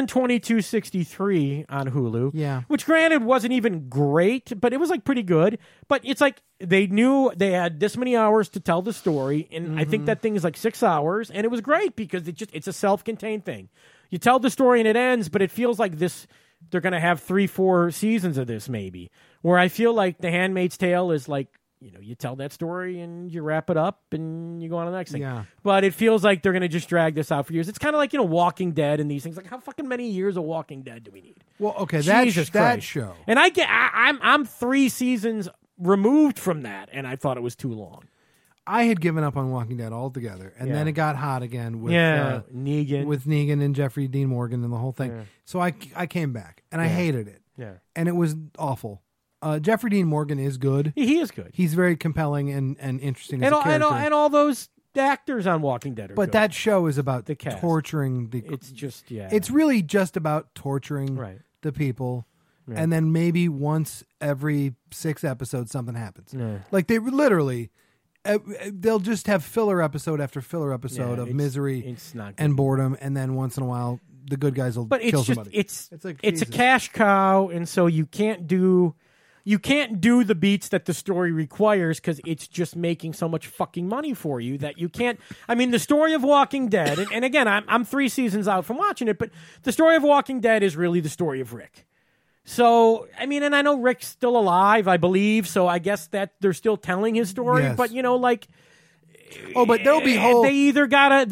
11/22/63 on Hulu, which granted wasn't even great, but it was like pretty good. But it's like they knew they had this many hours to tell the story, and I think that thing is like 6 hours, and it was great because it's a self-contained thing. You tell the story and it ends, but it feels like this. They're going to have 3-4 seasons of this maybe, Where I feel like The Handmaid's Tale is like, you tell that story and you wrap it up and you go on to the next thing. Yeah. But it feels like they're going to just drag this out for years. It's kind of like, Walking Dead and these things. Like, how fucking many years of Walking Dead do we need? Well, okay, Jesus that Christ. show. And I'm 3 seasons removed from that, and I thought it was too long. I had given up on Walking Dead altogether, and then it got hot again with Negan. with Negan and Jeffrey Dean Morgan and the whole thing. Yeah. So I came back, and I hated it. Yeah. And it was awful. Jeffrey Dean Morgan is good. He is good. He's very compelling and interesting as a character. And all those actors on Walking Dead are but good. that show is about The cast. torturing the. It's just, It's really just about torturing the people, and then maybe once every 6 episodes something happens. Yeah. Like they literally, they'll just have filler episode after filler episode of misery and boredom, and then once in a while the good guys will kill somebody. It's a cash cow, and so you can't do the beats that the story requires because it's just making so much fucking money for you that you can't. I mean, the story of Walking Dead, and again, I'm 3 seasons out from watching it, but the story of Walking Dead is really the story of Rick. So, I mean, and I know Rick's still alive, I believe, so I guess that they're still telling his story, Yes. but like. Oh, but there'll be whole. They either gotta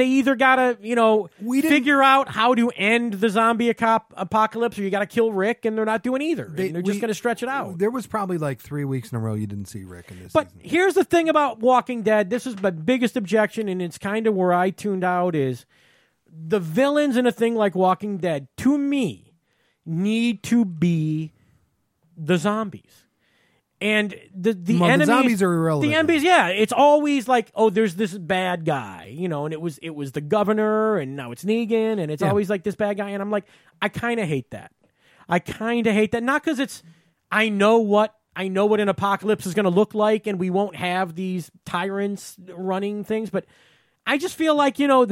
figure out how to end the zombie apocalypse, or you gotta kill Rick, and they're not doing either. They're just gonna stretch it out. There was probably like 3 weeks in a row you didn't see Rick in this But season. here's the thing about Walking Dead. This is my biggest objection, and it's kind of where I tuned out, is the villains in a thing like Walking Dead, to me, need to be the zombies. And the enemies, the zombies are irrelevant. The enemies, it's always like, oh, there's this bad guy, and it was the governor, and now it's Negan, and it's always like this bad guy, and I'm like, I kind of hate that. Not because I know what an apocalypse is going to look like, and we won't have these tyrants running things, but I just feel like shouldn't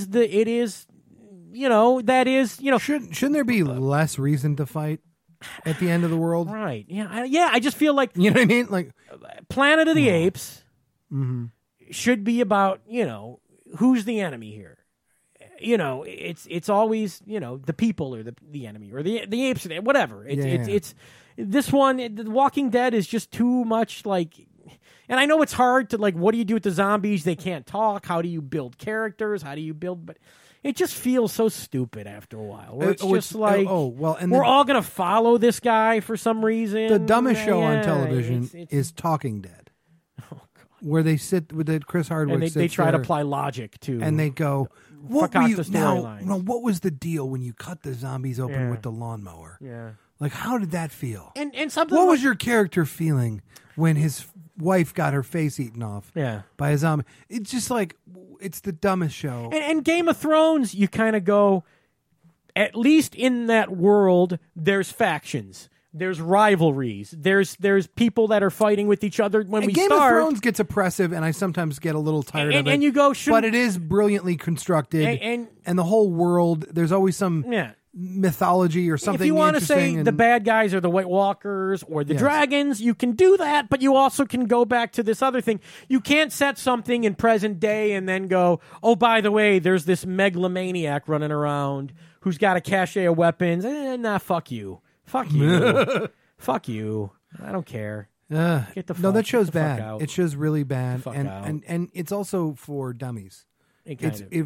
there be less reason to fight at the end of the world? Right. Yeah. I just feel like, you know what I mean? Like Planet of the Apes should be about, who's the enemy here? It's always, the people are the enemy, or the apes are whatever. It's this one, The Walking Dead is just too much like, and I know it's hard to like, what do you do with the zombies? They can't talk. How do you build characters? How do you build, but it just feels so stupid after a while. Where it's just like, and we're all going to follow this guy for some reason. The dumbest show on television is Talking Dead. Oh, God. Where they sit with Chris Hardwick, and they try to apply logic to, and they go, "What were you now? What was the deal when you cut the zombies open with the lawnmower? Yeah, like how did that feel? And something. What was your character feeling when his wife got her face eaten off? By a zombie. It's just like, it's the dumbest show. And Game of Thrones, you kind of go, at least in that world, there's factions. There's rivalries. There's people that are fighting with each other when we Game start. Game of Thrones gets oppressive, and I sometimes get a little tired of it. And you go, but it is brilliantly constructed. And the whole world, there's always some mythology or something. If you want to say the bad guys are the White Walkers or the dragons, you can do that, but you also can go back to this other thing. You can't set something in present day and then go, oh, by the way, there's this megalomaniac running around who's got a cache of weapons. Nah, fuck you. Fuck you. Fuck you. I don't care. Get the fuck, no, that show's bad. Out. It show's really bad, and it's also for dummies. It has this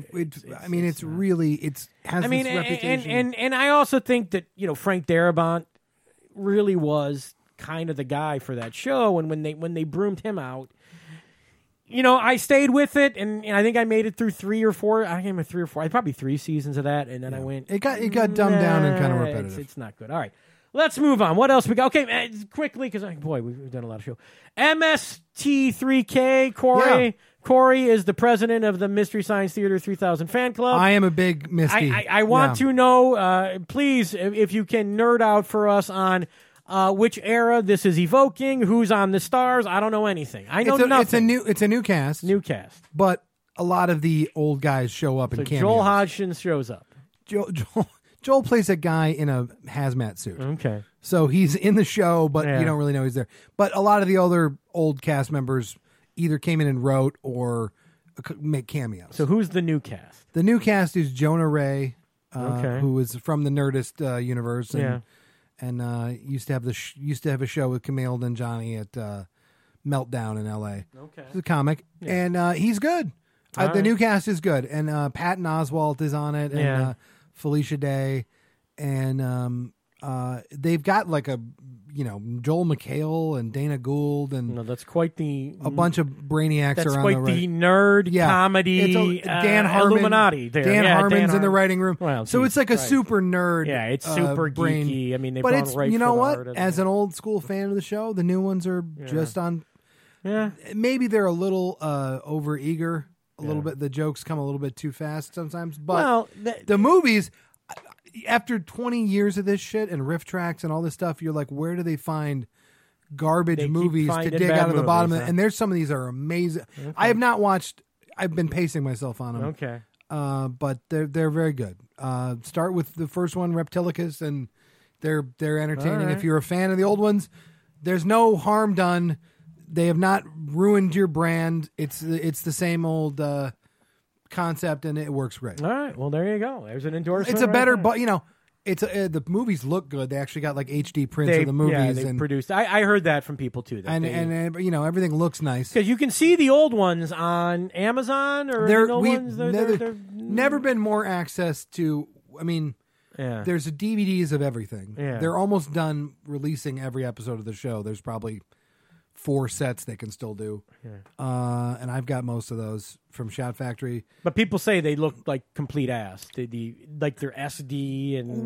reputation. And I also think that Frank Darabont really was kind of the guy for that show, and when they broomed him out, I stayed with it, and I think I made it through 3 or 4. I came with 3 or 4. I probably 3 seasons of that, and then I went. It got dumbed down and kind of repetitive. It's not good. All right. Let's move on. What else we got? Okay, quickly, because we've done a lot of show. MST3K, Corey. Yeah. Corey is the president of the Mystery Science Theater 3000 fan club. I am a big Misty. I want to know, please, if you can nerd out for us on which era this is evoking, who's on the stars. I don't know anything. I know nothing. It's a new cast. New cast. But a lot of the old guys show up in cameos. Joel Hodgson shows up. Joel plays a guy in a hazmat suit. Okay. So he's in the show, but you don't really know he's there. But a lot of the other old cast members either came in and wrote or make cameos. So who's the new cast? The new cast is Jonah Ray, who is from the Nerdist universe. and used to have a show with Kumail Nanjiani at Meltdown in L.A. Okay, he's a comic, and he's good. The right. new cast is good, and Patton Oswalt is on it, and Felicia Day, and they've got like a Joel McHale and Dana Gould, and that's quite a bunch of brainiacs that's around quite the nerd comedy. Dan Harmon, Illuminati. There. Dan Harmon's in the writing room, so it's like a super nerd. Yeah, it's super brain. geeky. I mean, they've but gone it's right you know for what? the art As an old school fan of the show, the new ones are just on. Yeah, maybe they're a little over eager. A little bit. The jokes come a little bit too fast sometimes. But the movies. After 20 years of this shit and riff tracks and all this stuff, you're like, where do they find garbage movies to dig out of the bottom? And there's some of these are amazing. Okay. I have not watched. I've been pacing myself on them. Okay, but they're very good. Start with the first one, Reptilicus, and they're entertaining. Right. If you're a fan of the old ones, there's no harm done. They have not ruined your brand. It's the same old. Concept, and it works great. All right, well there you go. There's an endorsement. It's a better, but it's the movies look good. They actually got like HD prints of the movies. Yeah, they produced. I heard that from people too. And everything looks nice because you can see the old ones on Amazon or they're never been more access to. I mean, there's DVDs of everything. Yeah. They're almost done releasing every episode of the show. There's probably 4 sets they can still do. Yeah. And I've got most of those from Shout Factory. But people say they look like complete ass. Like they're SD and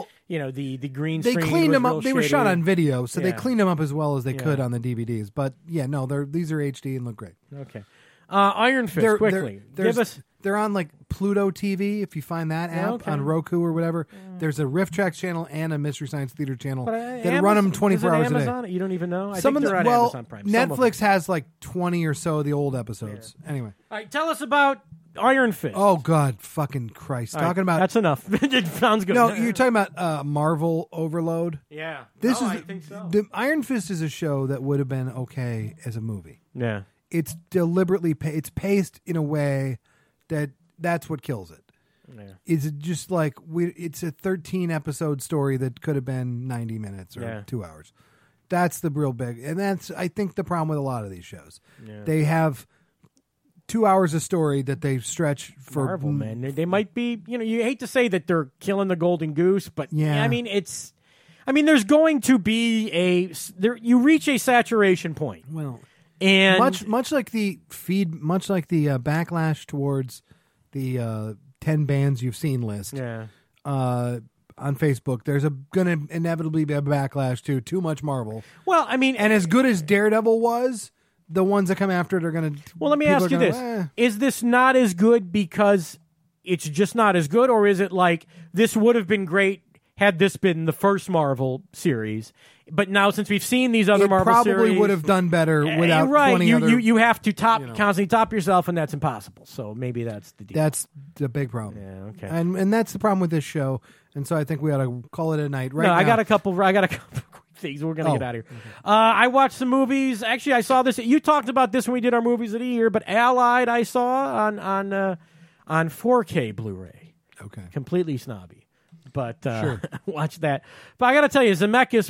the green screen. They cleaned them up. Shitty. They were shot on video, so they cleaned them up as well as they could on the DVDs. But these are HD and look great. Okay. Iron Fist, quickly. They're on like Pluto TV. If you find that app on Roku or whatever, there's a Riff Tracks channel and a Mystery Science Theater channel that run them 24 hours Amazon? a day. You don't even know. I Some think of they're on Amazon Prime. Netflix has like 20 or so of the old episodes. Yeah. Anyway, all right, tell us about Iron Fist. Oh God, fucking Christ! Talking about that's enough. It sounds good. No, you're talking about Marvel Overload. Yeah, I think so. The Iron Fist is a show that would have been okay as a movie. Yeah, it's deliberately it's paced in a way that's what kills it. Yeah. It's just like it's a 13 episode story that could have been 90 minutes or 2 hours. That's the real big, and that's I think the problem with a lot of these shows. Yeah. They have 2 hours of story that they stretch for Marvel, man. They might be, you hate to say that they're killing the golden goose, but I mean, there's going to be you reach a saturation point. Well, and much like the backlash towards the 10 bands you've seen list. Yeah. On Facebook, there's going to inevitably be a backlash to too much Marvel. Well, I mean, and as good as Daredevil was, the ones that come after it are going to. Well, let me ask you this: Is this not as good because it's just not as good, or is it like this would have been great had this been the first Marvel series? But now, since we've seen these other Marvel series, probably would have done better without 20 other. You have to constantly top yourself, and that's impossible. So maybe that's the deal. That's the big problem. Yeah, okay. And that's the problem with this show. And so I think we ought to call it a night. Right now, I got a couple quick things. We're gonna get out of here. Okay. I watched some movies. Actually, I saw this. You talked about this when we did our movies of the year, but Allied I saw on 4K Blu-ray. Okay. Completely snobby. But sure. Watch that. But I got to tell you, Zemeckis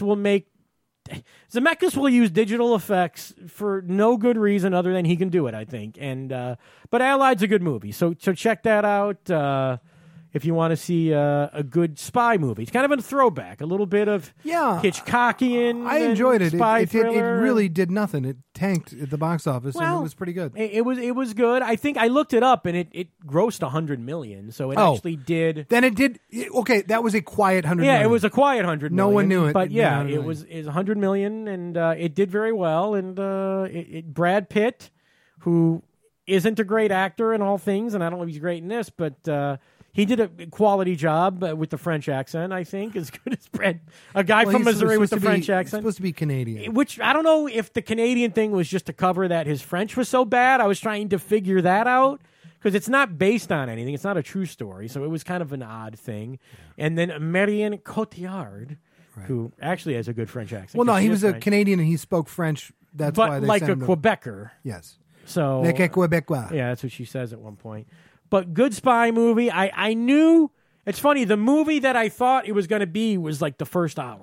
will use digital effects for no good reason other than he can do it, I think. And but Allied's a good movie, so check that out if you want to see a good spy movie. It's kind of a throwback, a little bit of Hitchcockian. I enjoyed it. It really did nothing. It tanked at the box office, and it was pretty good. It was good. I think I looked it up, and it grossed $100 million. So it actually did. Then it did. Okay, that was a quiet $100 million. Yeah, it was a quiet $100 million. No one knew it. But yeah, it was $100 million, and it did very well. And Brad Pitt, who isn't a great actor in all things, and I don't know if he's great in this, but. He did a quality job with the French accent, I think, as good as Brad. A guy from Missouri with the French accent. He's supposed to be Canadian. Which, I don't know if the Canadian thing was just to cover that his French was so bad. I was trying to figure that out, because it's not based on anything. It's not a true story, so it was kind of an odd thing. Yeah. And then Marion Cotillard, who actually has a good French accent. Well, no, he was a Canadian and he spoke French. That's why they like a Quebecer. Yes. So, like a Quebecois. Yeah, that's what she says at one point. But good spy movie. I knew. It's funny. The movie that I thought it was going to be was like the first hour.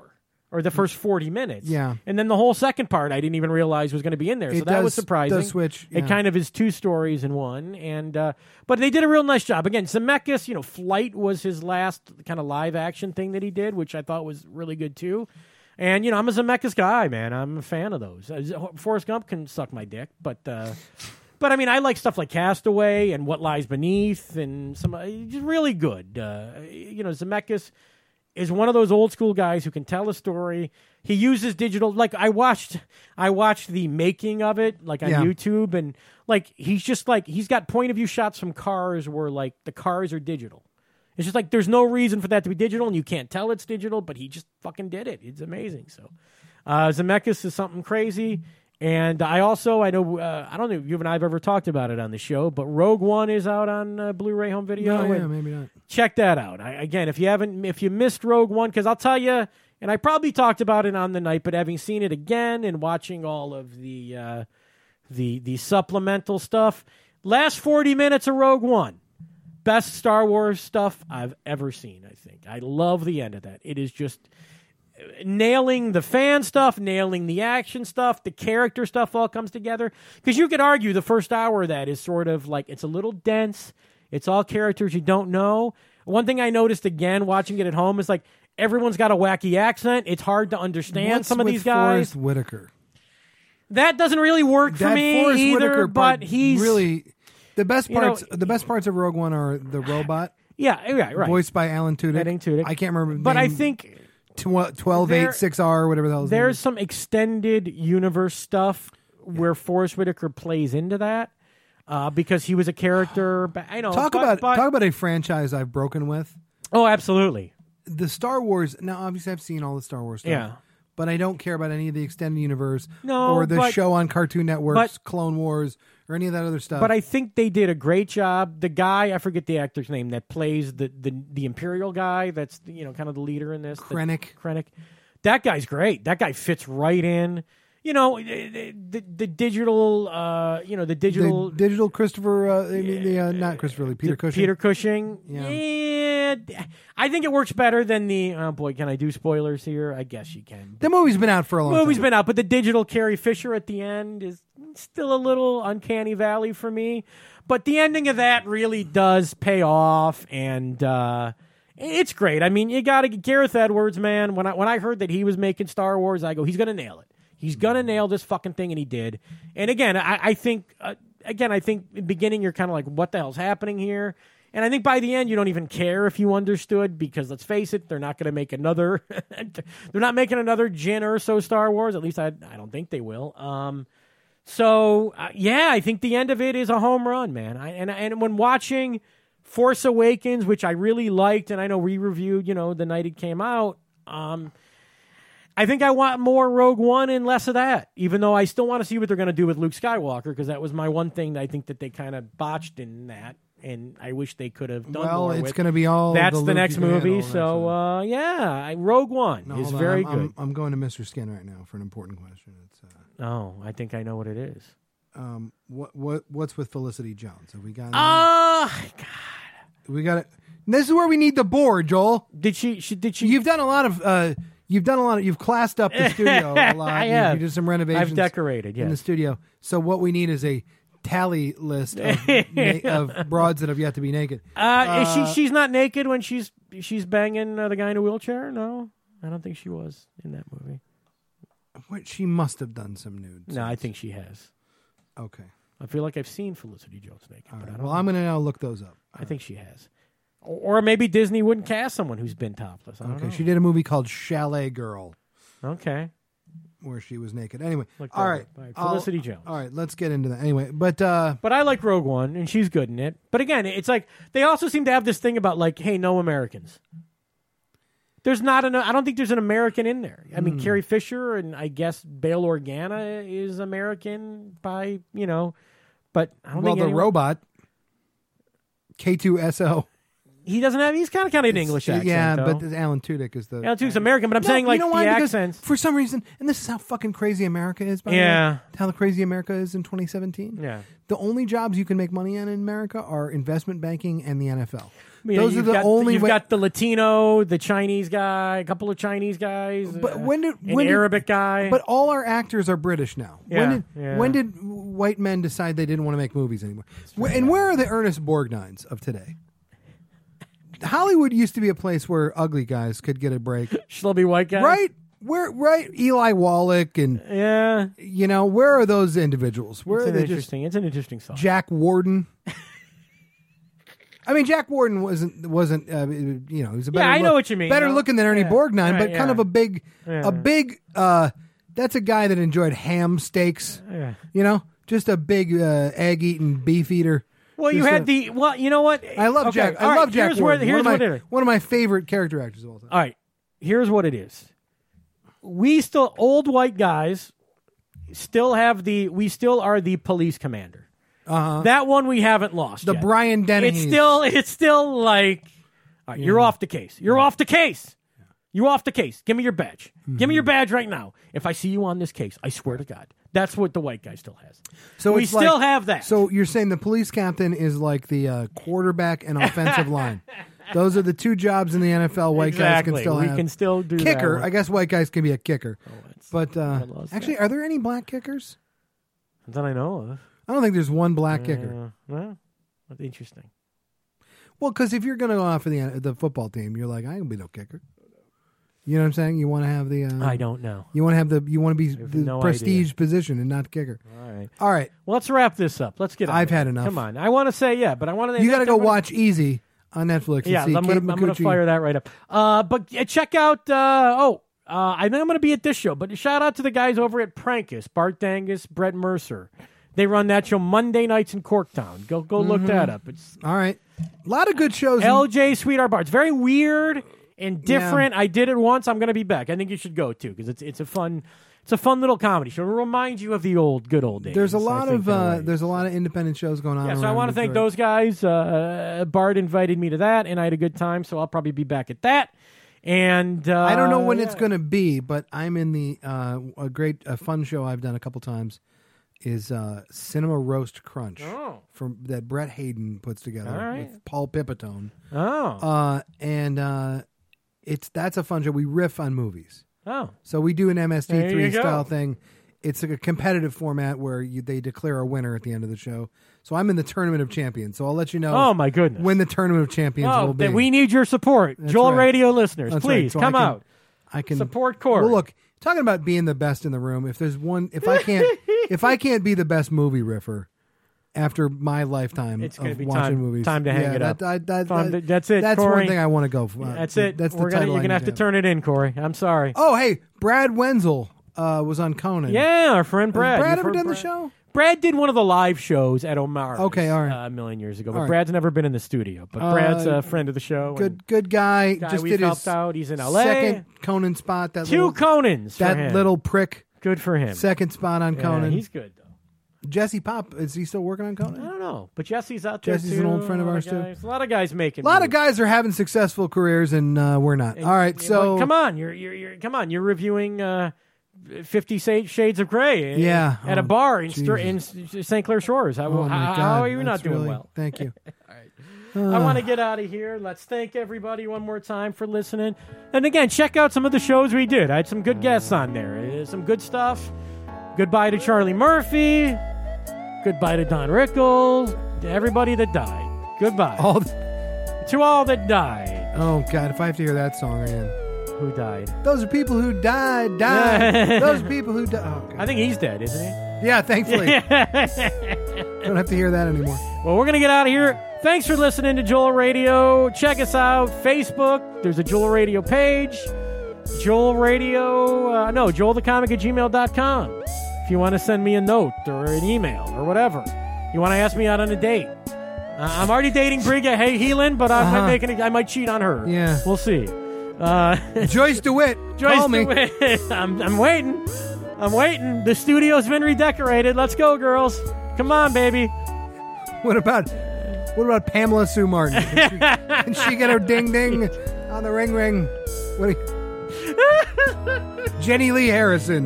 or the first 40 minutes. Yeah. And then the whole second part I didn't even realize was going to be in there. So that was surprising. Does switch. Yeah. It kind of is two stories in one. And but they did a real nice job. Again, Zemeckis, Flight was his last kind of live action thing that he did, which I thought was really good too. And, I'm a Zemeckis guy, man. I'm a fan of those. Forrest Gump can suck my dick, but I mean, I like stuff like Castaway and What Lies Beneath and some just really good. Zemeckis is one of those old school guys who can tell a story. He uses digital. Like I watched the making of it, like on YouTube, and like he's got point of view shots from cars where like the cars are digital. It's just like there's no reason for that to be digital, and you can't tell it's digital, but he just fucking did it. It's amazing. So Zemeckis is something crazy. And I know, I don't know if you and I have ever talked about it on the show, but Rogue One is out on Blu-ray home video. No, yeah, maybe not. Check that out. Again, if you missed Rogue One, because I'll tell you, and I probably talked about it on the night, but having seen it again and watching all of the supplemental stuff, last 40 minutes of Rogue One, best Star Wars stuff I've ever seen. I think I love the end of that. It is just nailing the fan stuff, nailing the action stuff, the character stuff all comes together. Because you could argue the first hour of that is sort of like, it's a little dense. It's all characters you don't know. One thing I noticed again watching it at home is like everyone's got a wacky accent. It's hard to understand some of these guys. Forrest Whitaker? That doesn't really work for me Forrest either. Whitaker but he's really the best parts. The best parts of Rogue One are the robot. Yeah, right. Voiced by Alan Tudyk. I can't remember. But I think 12-8-6R, whatever the hell. There's some extended universe stuff where Forrest Whitaker plays into that because he was a character. I know. Talk about a franchise I've broken with. Oh, absolutely. The Star Wars. Now, obviously, I've seen all the Star Wars stuff. Yeah. But I don't care about any of the extended universe or the show on Cartoon Network, Clone Wars, or any of that other stuff. But I think they did a great job. The guy, I forget the actor's name, that plays the Imperial guy, that's kind of the leader in this. Krennic. That guy's great. That guy fits right in. The digital, the digital Christopher, not Christopher Lee, Peter Cushing. Peter Cushing. Yeah, I think it works better than the. Oh boy, can I do spoilers here? I guess you can. The movie's been out for a long time. The movie's been out, but the digital Carrie Fisher at the end is still a little uncanny valley for me. But the ending of that really does pay off, and it's great. I mean, you got to Gareth Edwards, man. When I heard that he was making Star Wars, I go, he's gonna nail it. He's going to nail this fucking thing, and he did. And again, I think in the beginning you're kind of like, what the hell's happening here? And I think by the end you don't even care if you understood, because let's face it, they're not going to make another they're not making another Jyn Erso Star Wars. At least I don't think they will. I think the end of it is a home run, man. And when watching Force Awakens, which I really liked, and I know we reviewed, the night it came out, I think I want more Rogue One and less of that, even though I still want to see what they're going to do with Luke Skywalker, because that was my one thing that I think that they kind of botched in that, and I wish they could have done more with. Well, it's going to be all that's the next movie, so Rogue One is very good. I'm going to Mr. Skin right now for an important question. It's I think I know what it is. What's with Felicity Jones? Have we got? God, we got it. This is where we need the board, Joel. Did she? You've done a lot of. You've classed up the studio a lot. I have. You did some renovations. I've decorated, yes. In the studio. So what we need is a tally list of broads that have yet to be naked. She's not naked when she's banging the guy in a wheelchair? No, I don't think she was in that movie. She must have done some nudes. No, I think she has. Okay. I feel like I've seen Felicity Jones naked. But I don't know. I'm going to now look those up. I think she has. Or maybe Disney wouldn't cast someone who's been topless. I don't know. She did a movie called Chalet Girl. Okay. Where she was naked. Anyway, all right. Felicity Jones. All right, let's get into that. Anyway, but I like Rogue One, and she's good in it. But again, it's like they also seem to have this thing about like, hey, no Americans. There's not I don't think there's an American in there. I mean, Carrie Fisher and I guess Bail Organa is American by but I don't think the robot K2SO. He doesn't have. He's kind of an English accent. Yeah, though. but Alan Tudyk is the. Alan Tudyk's American, but I'm saying like you know why? the Because accents. for some reason, and this is how fucking crazy America is. By the way, how crazy America is in 2017. Yeah, the only jobs you can make money in America are investment banking and the NFL. Those are the only. You've got the Latino, the Chinese guy, a couple of Chinese guys, but an Arabic guy. But all our actors are British now. Yeah, when did white men decide they didn't want to make movies anymore? And where are the Ernest Borgnines of today? Hollywood used to be a place where ugly guys could get a break. Schlubby white guys, right? Right? Eli Wallach and where are those individuals? Where are they? It's an interesting song. Jack Warden. I mean, Jack Warden wasn't he was a better I know what you mean. Better looking than Ernie Borgnine, but kind of a big that's a guy that enjoyed ham steaks. Yeah. Just a big egg eating beef eater. Well, you had you know what? I love Jack. I love Jack Warden. Here's what it is. One of my favorite character actors of all time. All right. Here's what it is. Old white guys still are the police commander. That one we haven't lost the yet. Brian Dennehy. It's still like, all right, you're off the case. You're off the case. You off the case. Give me your badge. Give me your badge right now. If I see you on this case, I swear to God. That's what the white guy still has. So we still have that. So you're saying the police captain is like the quarterback and offensive line. Those are the two jobs in the NFL white guys can still have. We can still do kicker. That. I guess white guys can be a kicker. But actually, are there any black kickers? That I know of. I don't think there's one black kicker. Well, that's interesting. Well, because if you're going to go off of the football team, you're like, I ain't gonna be no kicker. You know what I'm saying? You want to have the. I don't know. You want to have You want to be the prestige position and not kicker. All right. Well, let's wrap this up. Let's get. I've had enough. Come on. I want to say but I want to. You got to go watch Easy on Netflix. Yeah, I'm going to fire that right up. But check out. I think I'm going to be at this show. But shout out to the guys over at Prankus, Bart Dangus, Brett Mercer. They run that show Monday nights in Corktown. Go look that up. It's all right. A lot of good shows. LJ Sweetheart Bar. It's very weird and different. I did it once. I'm going to be back. I think you should go too because it's a fun little comedy show. It'll remind you of the good old days. There's a lot of independent shows going on. Yeah, so I want to thank those guys. Bart invited me to that, and I had a good time. So I'll probably be back at that. And I don't know when it's going to be, but I'm in the a fun show I've done a couple times. Is Cinema Roast Crunch that Brett Hayden puts together with Paul Pipitone. And that's a fun show. We riff on movies. So we do an MST3 style thing. It's like a competitive format where they declare a winner at the end of the show. So I'm in the Tournament of Champions. So I'll let you know. Oh my goodness! When the Tournament of Champions will be. We need your support, that's Joel Radio listeners. That's please so come out. I can support Corey. Well, look. Talking about being the best in the room, if I can't be the best movie riffer after my lifetime it's of be watching movies, time to hang it up. That's it. That's Corey. one thing I want to go for. That's it. That's the you're gonna have to turn it in, Corey. I'm sorry. Oh, hey, Brad Wenzel was on Conan. Yeah, our friend Brad. Has Brad ever done the show? Brad did one of the live shows at Omar. Okay, all right. A million years ago. But Brad's never been in the studio. But Brad's a friend of the show. Good guy. Just we've did helped his out. He's in L.A. Second Conan spot. Two Conans for that him. Little prick. Good for him. Second spot on Conan. He's good, though. Jesse Pop, is he still working on Conan? I don't know. But Jesse's out there, Jesse's an old friend of ours, too. A lot of guys making A lot of guys are having successful careers, and we're not. All right, so... Come on. You're reviewing... 50 Shades of Grey at a bar in St. Clair Shores. How are you not doing well? Thank you. All right. I want to get out of here. Let's thank everybody one more time for listening. And again, check out some of the shows we did. I had some good guests on there. Some good stuff. Goodbye to Charlie Murphy. Goodbye to Don Rickles. To everybody that died. Goodbye. To all that died. Oh, God, if I have to hear that song again. Who died? Those are people who died. Those are people who died. Oh, I think he's dead, isn't he? Yeah, thankfully. Don't have to hear that anymore. Well, we're going to get out of here. Thanks for listening to Joel Radio. Check us out. Facebook. There's a Joel Radio page. Joel Radio. joelthecomic@gmail.com. If you want to send me a note or an email or whatever. You want to ask me out on a date. I'm already dating Briga Heelan, but I might cheat on her. Yeah. We'll see. Joyce DeWitt, call me. DeWitt. I'm waiting. The studio's been redecorated. Let's go, girls. Come on, baby. What about What about Pamela Sue Martin? Can she get her ding ding on the ring ring? What Jenny Lee Harrison.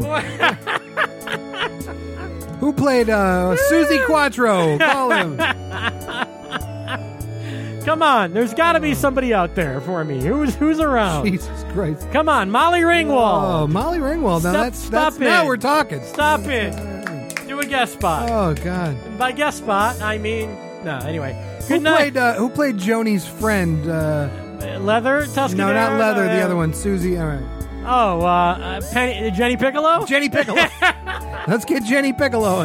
Who played Susie Quattro? Call him. Come on, there's got to be somebody out there for me. Who's around? Jesus Christ! Come on, Molly Ringwald. Oh, Molly Ringwald. Now Stop now it. we're talking. Stop it. Do a guest spot. Oh God. And by guest spot, I mean no. Anyway, good night. Who played Joni's friend? Leather Tuscany. No, not Leather. The other one, Susie. All right. Oh, Jenny Piccolo. Jenny Piccolo. Let's get Jenny Piccolo.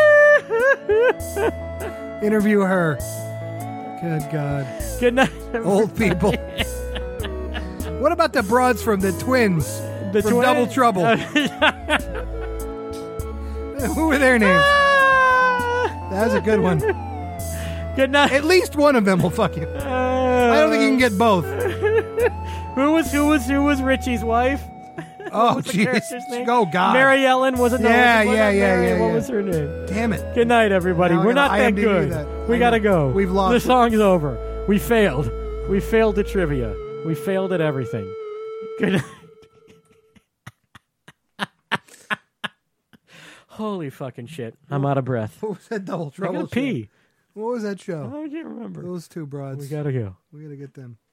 Interview her. Good God. Good night. Old people. What about the broads from the Twins? From Double Trouble. Who were their names? That was a good one. Good night. At least one of them will fuck you. I don't think you can get both. Who was Richie's wife? Oh, jeez. Oh, God. Mary Ellen was it? Yeah. What was her name? Damn it. Good night, everybody. We're not that good. We got to go. We've lost. The song's over. We failed. We failed at trivia. We failed at everything. Good night. Holy fucking shit. I'm out of breath. What was that Double Trouble? I gotta pee. What was that show? I can't remember. Those two broads. We gotta go. We gotta get them.